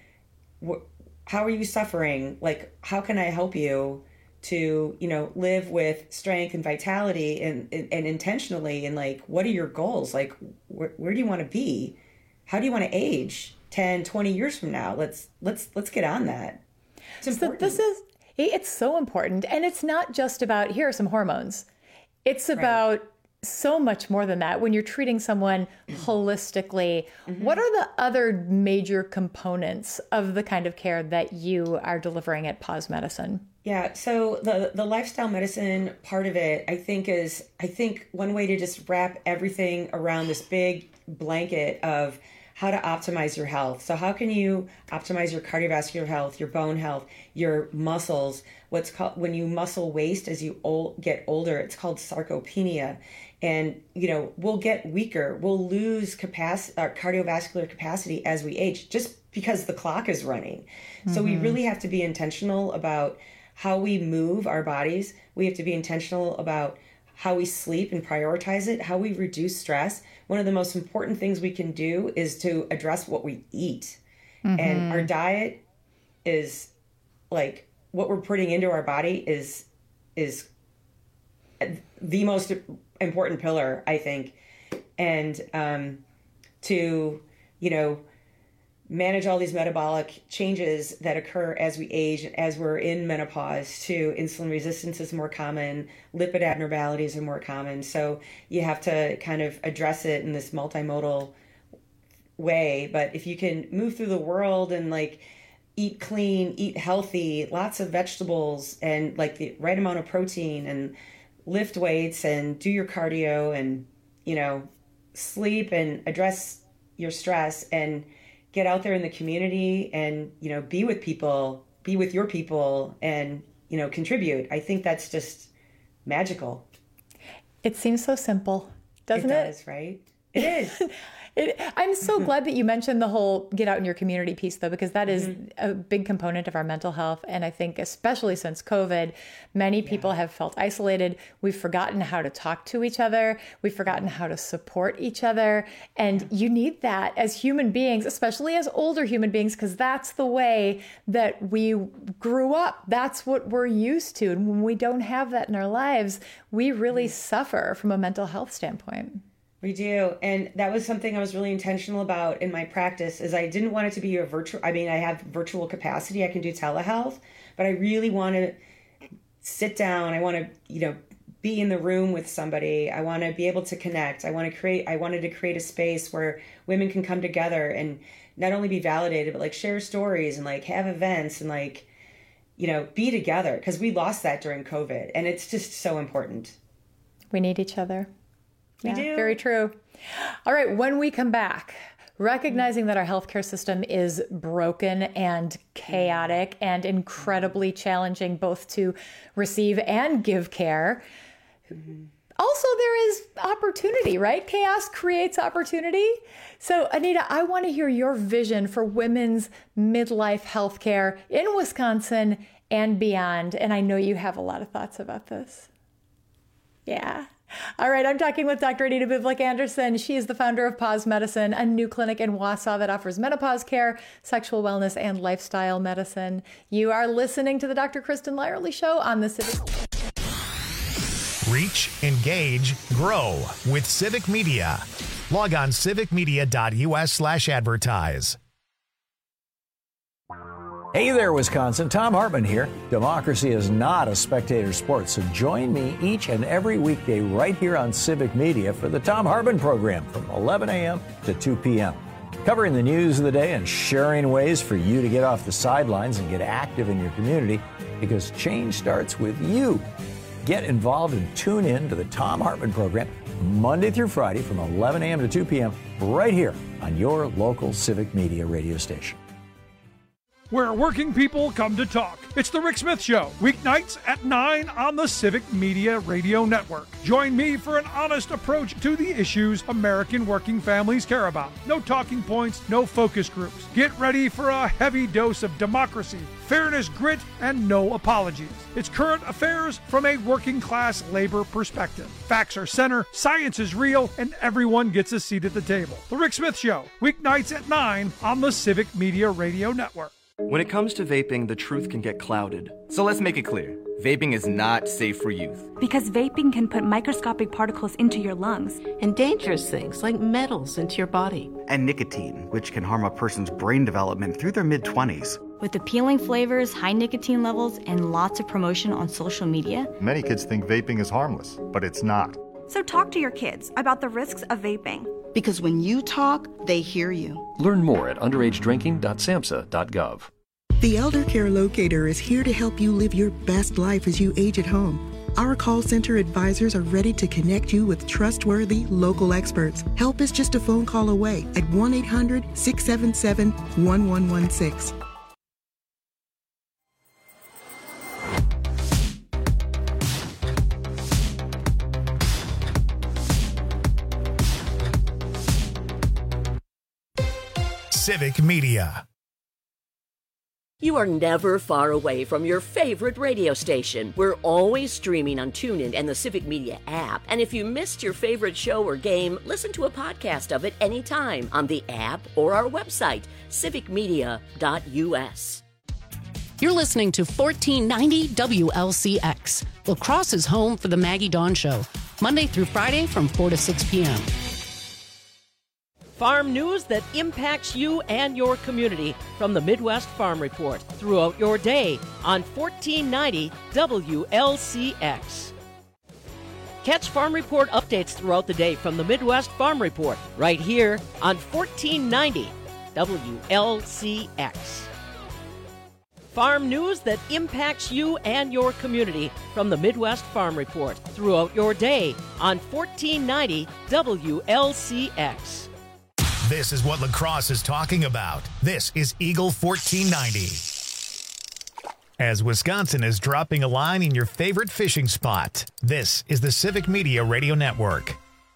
How are you suffering? Like, how can I help you to, you know, live with strength and vitality and, and, and intentionally? And like, what are your goals? Like, where, where do you want to be? How do you want to age ten, twenty years from now? Let's, let's, let's get on that. It's important. So this is, it's so important. And it's not just about, here are some hormones. It's about right. so much more than that. When you're treating someone holistically, mm-hmm. what are the other major components of the kind of care that you are delivering at Pause Medicine? Yeah, so the the lifestyle medicine part of it, I think is, I think one way to just wrap everything around this big blanket of how to optimize your health. So how can you optimize your cardiovascular health, your bone health, your muscles? What's called, when you muscle waste as you old, get older, it's called sarcopenia. And, you know, we'll get weaker. We'll lose capacity, our cardiovascular capacity as we age, just because the clock is running. Mm-hmm. So we really have to be intentional about how we move our bodies. We have to be intentional about how we sleep and prioritize it, how we reduce stress. One of the most important things we can do is to address what we eat. Mm-hmm. And our diet is like, what we're putting into our body is is the most important pillar, I think. And um, to, you know, manage all these metabolic changes that occur as we age, as we're in menopause, to insulin resistance is more common, lipid abnormalities are more common. So you have to kind of address it in this multimodal way. But if you can move through the world and like eat clean, eat healthy, lots of vegetables and like the right amount of protein, and lift weights and do your cardio and, you know, sleep and address your stress and get out there in the community and, you know, be with people, be with your people and, you know, contribute. I think that's just magical. It seems so simple, doesn't it? It does, right? It is. It, I'm so glad that you mentioned the whole get out in your community piece, though, because that is mm-hmm. a big component of our mental health. And I think especially since COVID, many people yeah. have felt isolated. We've forgotten how to talk to each other. We've forgotten how to support each other. And yeah. you need that as human beings, especially as older human beings, because that's the way that we grew up. That's what we're used to. And when we don't have that in our lives, we really mm-hmm. suffer from a mental health standpoint. We do. And that was something I was really intentional about in my practice, is I didn't want it to be a virtual, I mean, I have virtual capacity. I can do telehealth, but I really want to sit down. I want to, you know, be in the room with somebody. I want to be able to connect. I want to create, I wanted to create a space where women can come together and not only be validated, but like share stories and like have events and like, you know, be together, because we lost that during COVID, and it's just so important. We need each other. We yeah, do. Very true. All right. When we come back, recognizing that our healthcare system is broken and chaotic and incredibly challenging both to receive and give care. Mm-hmm. Also, there is opportunity, right? Chaos creates opportunity. So, Anita, I want to hear your vision for women's midlife healthcare in Wisconsin and beyond. And I know you have a lot of thoughts about this. Yeah. All right, I'm talking with Doctor Anita Bublik Anderson. She is the founder of Pause Medicine, a new clinic in Wausau that offers menopause care, sexual wellness, and lifestyle medicine. You are listening to the Doctor Kristen Lyerly Show on the Civic. Reach, engage, grow with Civic Media. Log on civicmedia.us slash advertise. Hey there, Wisconsin. Tom Hartman here. Democracy is not a spectator sport, so join me each and every weekday right here on Civic Media for the Tom Hartman program from eleven a.m. to two p.m. Covering the news of the day and sharing ways for you to get off the sidelines and get active in your community, because change starts with you. Get involved and tune in to the Tom Hartman program Monday through Friday from eleven a.m. to two p.m. right here on your local Civic Media radio station. Where working people come to talk. It's the Rick Smith Show, weeknights at nine on the Civic Media Radio Network. Join me for an honest approach to the issues American working families care about. No talking points, no focus groups. Get ready for a heavy dose of democracy, fairness, grit, and no apologies. It's current affairs from a working class labor perspective. Facts are center, science is real, and everyone gets a seat at the table. The Rick Smith Show, weeknights at nine on the Civic Media Radio Network. When it comes to vaping, the truth can get clouded. So let's make it clear. Vaping is not safe for youth. Because vaping can put microscopic particles into your lungs. And dangerous things like metals into your body. And nicotine, which can harm a person's brain development through their mid-twenties. With appealing flavors, high nicotine levels, and lots of promotion on social media. Many kids think vaping is harmless, but it's not. So talk to your kids about the risks of vaping. Because when you talk, they hear you. Learn more at underage drinking dot samhsa dot gov. The Elder Care Locator is here to help you live your best life as you age at home. Our call center advisors are ready to connect you with trustworthy local experts. Help is just a phone call away at one eight hundred, six seven seven, one one one six. Civic Media. You are never far away from your favorite radio station. We're always streaming on TuneIn and the Civic Media app. And if you missed your favorite show or game, listen to a podcast of it anytime on the app or our website, civic media dot u s. You're listening to fourteen ninety W L C X, La Crosse's home for the Maggie Dawn Show, Monday through Friday from four to six p.m. Farm news that impacts you and your community from the Midwest Farm Report throughout your day on fourteen ninety W L C X. Catch Farm Report updates throughout the day from the Midwest Farm Report right here on fourteen ninety W L C X. Farm news that impacts you and your community from the Midwest Farm Report throughout your day on fourteen ninety W L C X. This is what La Crosse is talking about. This is Eagle fourteen ninety. As Wisconsin is dropping a line in your favorite fishing spot, this is the Civic Media Radio Network.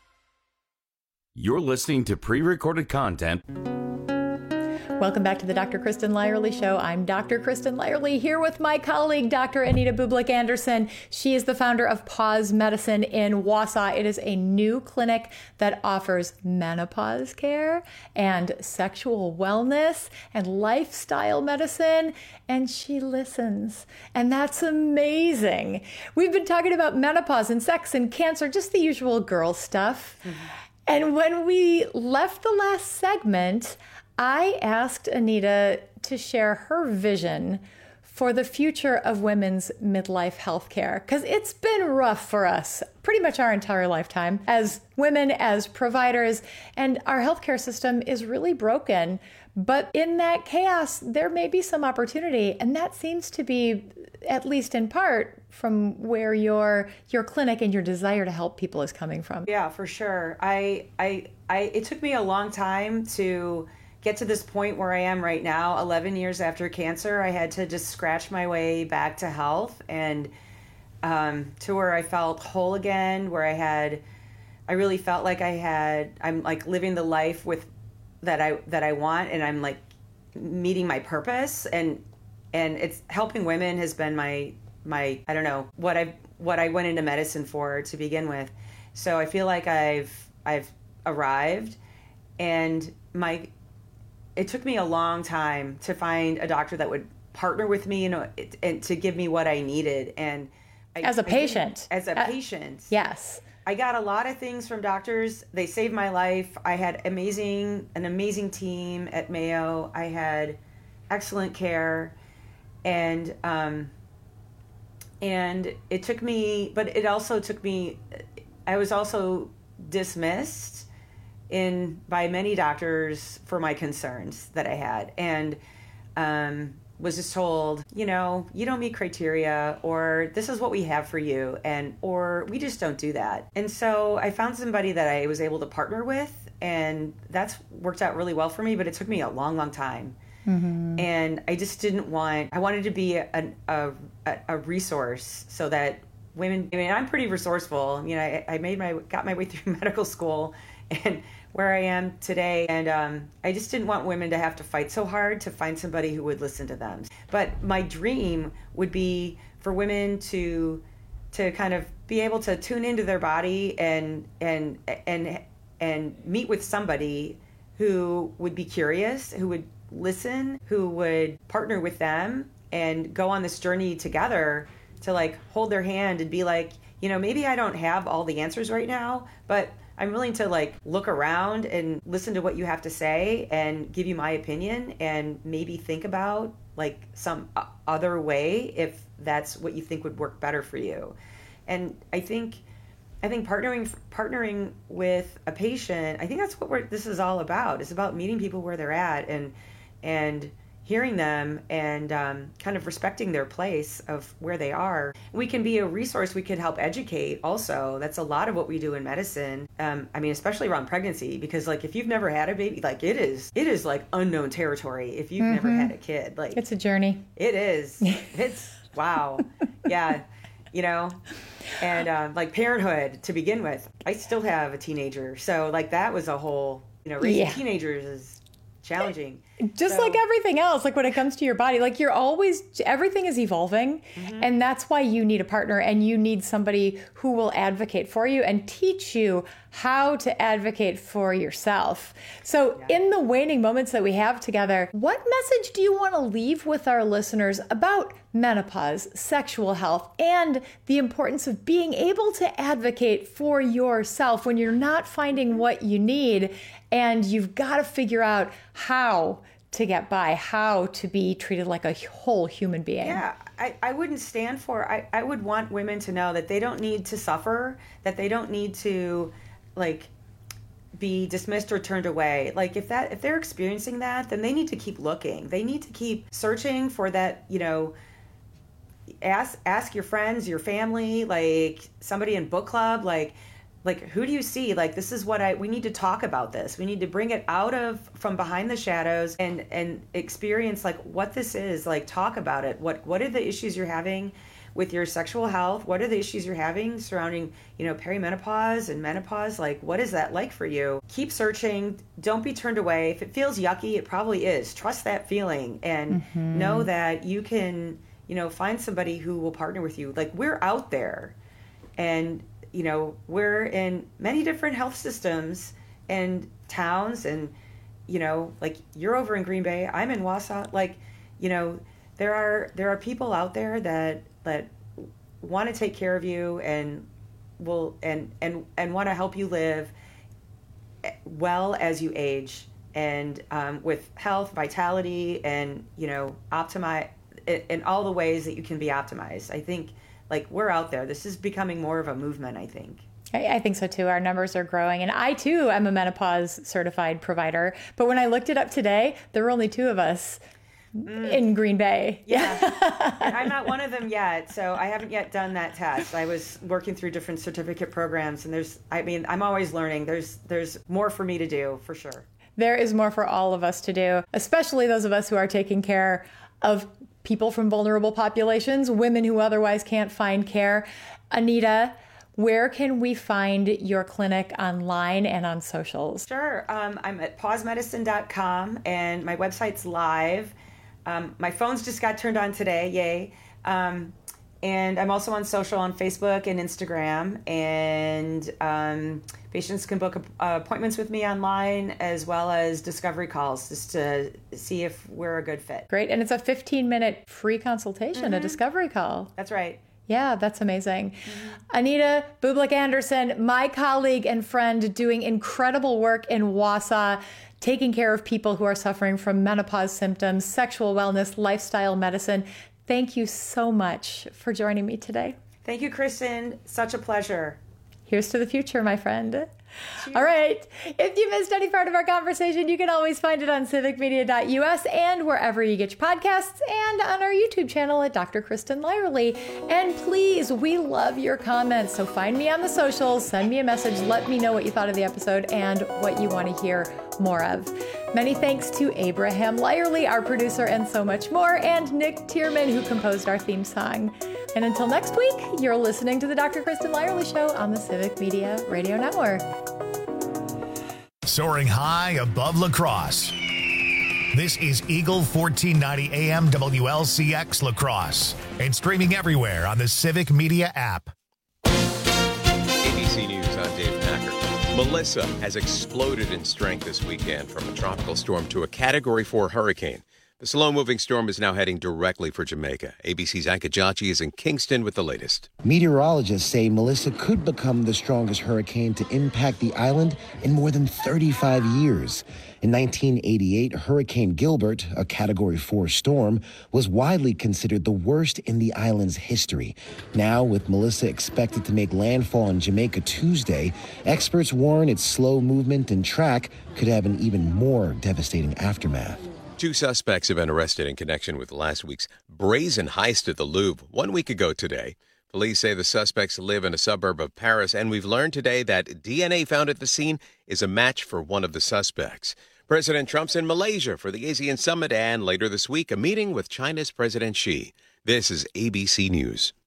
You're listening to pre-recorded content. Welcome back to the Doctor Kristen Lyerly Show. I'm Doctor Kristen Lyerly here with my colleague, Doctor Anita Bublik Anderson. She is the founder of Pause Medicine in Wausau. It is a new clinic that offers menopause care and sexual wellness and lifestyle medicine, and she listens. And that's amazing. We've been talking about menopause and sex and cancer, just the usual girl stuff. Mm-hmm. And when we left the last segment, I asked Anita to share her vision for the future of women's midlife health care, because it's been rough for us pretty much our entire lifetime as women, as providers, and our healthcare system is really broken. But in that chaos, there may be some opportunity, and that seems to be, at least in part, from where your your clinic and your desire to help people is coming from. Yeah, for sure. I I I it took me a long time to get to this point where I am right now. eleven years after cancer, I had to just scratch my way back to health and um, to where I felt whole again, where I had, I really felt like I had, I'm like living the life with that I that I want, and I'm like meeting my purpose, and and it's helping women has been my my I don't know what I what I went into medicine for to begin with. So I feel like I've I've arrived, and my it took me a long time to find a doctor that would partner with me, you know, and to give me what I needed. And I, as a patient, as a uh, patient, yes, I got a lot of things from doctors. They saved my life. I had amazing, an amazing team at Mayo. I had excellent care, and um, and it took me, but it also took me. I was also dismissed in by many doctors for my concerns that I had, and um, was just told, you know, you don't meet criteria, or this is what we have for you, and or we just don't do that. And so I found somebody that I was able to partner with, and that's worked out really well for me, but it took me a long, long time. Mm-hmm. And I just didn't want, I wanted to be a, a, a resource so that women, I mean, I'm pretty resourceful. You know, I, I made my, got my way through medical school and where I am today. And um, I just didn't want women to have to fight so hard to find somebody who would listen to them. But my dream would be for women to, to kind of be able to tune into their body and, and, and, and meet with somebody who would be curious, who would listen, who would partner with them and go on this journey together to like hold their hand and be like, you know, maybe I don't have all the answers right now, but I'm willing to like look around and listen to what you have to say and give you my opinion and maybe think about like some other way if that's what you think would work better for you. And I think I think partnering partnering with a patient, I think that's what we're, this is all about. It's about meeting people where they're at and and hearing them and um, kind of respecting their place of where they are. We can be a resource. We can help educate also. That's a lot of what we do in medicine. Um, I mean, especially around pregnancy, because like if you've never had a baby, like it is, it is like unknown territory if you've mm-hmm. never had a kid. Like it's a journey. It is. It's, wow. Yeah. You know, and um, like parenthood to begin with, I still have a teenager. So like that was a whole, you know, raising yeah. teenagers is challenging. Just so, like everything else, like when it comes to your body, like you're always, everything is evolving. Mm-hmm. And that's why you need a partner and you need somebody who will advocate for you and teach you how to advocate for yourself. So yeah. in the waning moments that we have together, what message do you want to leave with our listeners about menopause, sexual health, and the importance of being able to advocate for yourself when you're not finding what you need and you've got to figure out how to get by, how to be treated like a whole human being? Yeah, I, I wouldn't stand for, I, I would want women to know that they don't need to suffer, that they don't need to like be dismissed or turned away. Like if that, if they're experiencing that, then they need to keep looking. They need to keep searching for that, you know, ask, ask your friends, your family, like somebody in book club, like, Like, who do you see? Like, this is what I, we need to talk about this. We need to bring it out of, from behind the shadows and, and experience like what this is, like talk about it. What, what are the issues you're having with your sexual health? What are the issues you're having surrounding, you know, perimenopause and menopause? Like, what is that like for you? Keep searching. Don't be turned away. If it feels yucky, it probably is. Trust that feeling and mm-hmm. know that you can, you know, find somebody who will partner with you. Like, we're out there and, you know, we're in many different health systems and towns and, you know, like you're over in Green Bay, I'm in Wausau. Like, you know, there are, there are people out there that, that want to take care of you and will, and, and, and want to help you live well as you age and um, with health, vitality, and, you know, optimize in all the ways that you can be optimized. I think like we're out there. This is becoming more of a movement, I think. I, I think so too. Our numbers are growing. And I too am a menopause certified provider. But when I looked it up today, there were only two of us mm. in Green Bay. Yeah. I'm not one of them yet. So I haven't yet done that test. I was working through different certificate programs and there's, I mean, I'm always learning. There's, there's more for me to do for sure. There is more for all of us to do, especially those of us who are taking care of people from vulnerable populations, women who otherwise can't find care. Anita, where can we find your clinic online and on socials? Sure. Um, I'm at pause medicine dot com and my website's live. Um, my phones just got turned on today. Yay. Um, And I'm also on social on Facebook and Instagram. And um, patients can book uh, appointments with me online as well as discovery calls just to see if we're a good fit. Great. And it's a fifteen minute free consultation, mm-hmm. a discovery call. That's right. Yeah, that's amazing. Mm-hmm. Anita Bublik-Andersson, my colleague and friend, doing incredible work in Wausau, taking care of people who are suffering from menopause symptoms, sexual wellness, lifestyle medicine. Thank you so much for joining me today. Thank you, Kristen. Such a pleasure. Here's to the future, my friend. Cheers. All right. If you missed any part of our conversation, you can always find it on civic media dot U S and wherever you get your podcasts and on our YouTube channel at Doctor Kristen Lyerly. And please, we love your comments. So find me on the socials, send me a message, let me know what you thought of the episode and what you want to hear more of. Many thanks to Abraham Lyerly, our producer, and so much more, and Nick Tierman, who composed our theme song. And until next week, you're listening to the Doctor Kristen Lyerly Show on the Civic Media Radio Network. Soaring high above La Crosse. This is Eagle fourteen ninety A M W L C X La Crosse and streaming everywhere on the Civic Media app. A B C News, I'm Dave Packer. Melissa has exploded in strength this weekend from a tropical storm to a Category four hurricane. The slow-moving storm is now heading directly for Jamaica. A B C's Anka Jachi is in Kingston with the latest. Meteorologists say Melissa could become the strongest hurricane to impact the island in more than thirty-five years. In nineteen eighty-eight, Hurricane Gilbert, a Category four storm, was widely considered the worst in the island's history. Now, with Melissa expected to make landfall in Jamaica Tuesday, experts warn its slow movement and track could have an even more devastating aftermath. Two suspects have been arrested in connection with last week's brazen heist at the Louvre one week ago today. Police say the suspects live in a suburb of Paris, and we've learned today that D N A found at the scene is a match for one of the suspects. President Trump's in Malaysia for the ASEAN Summit, and later this week, a meeting with China's President Xi. This is A B C News.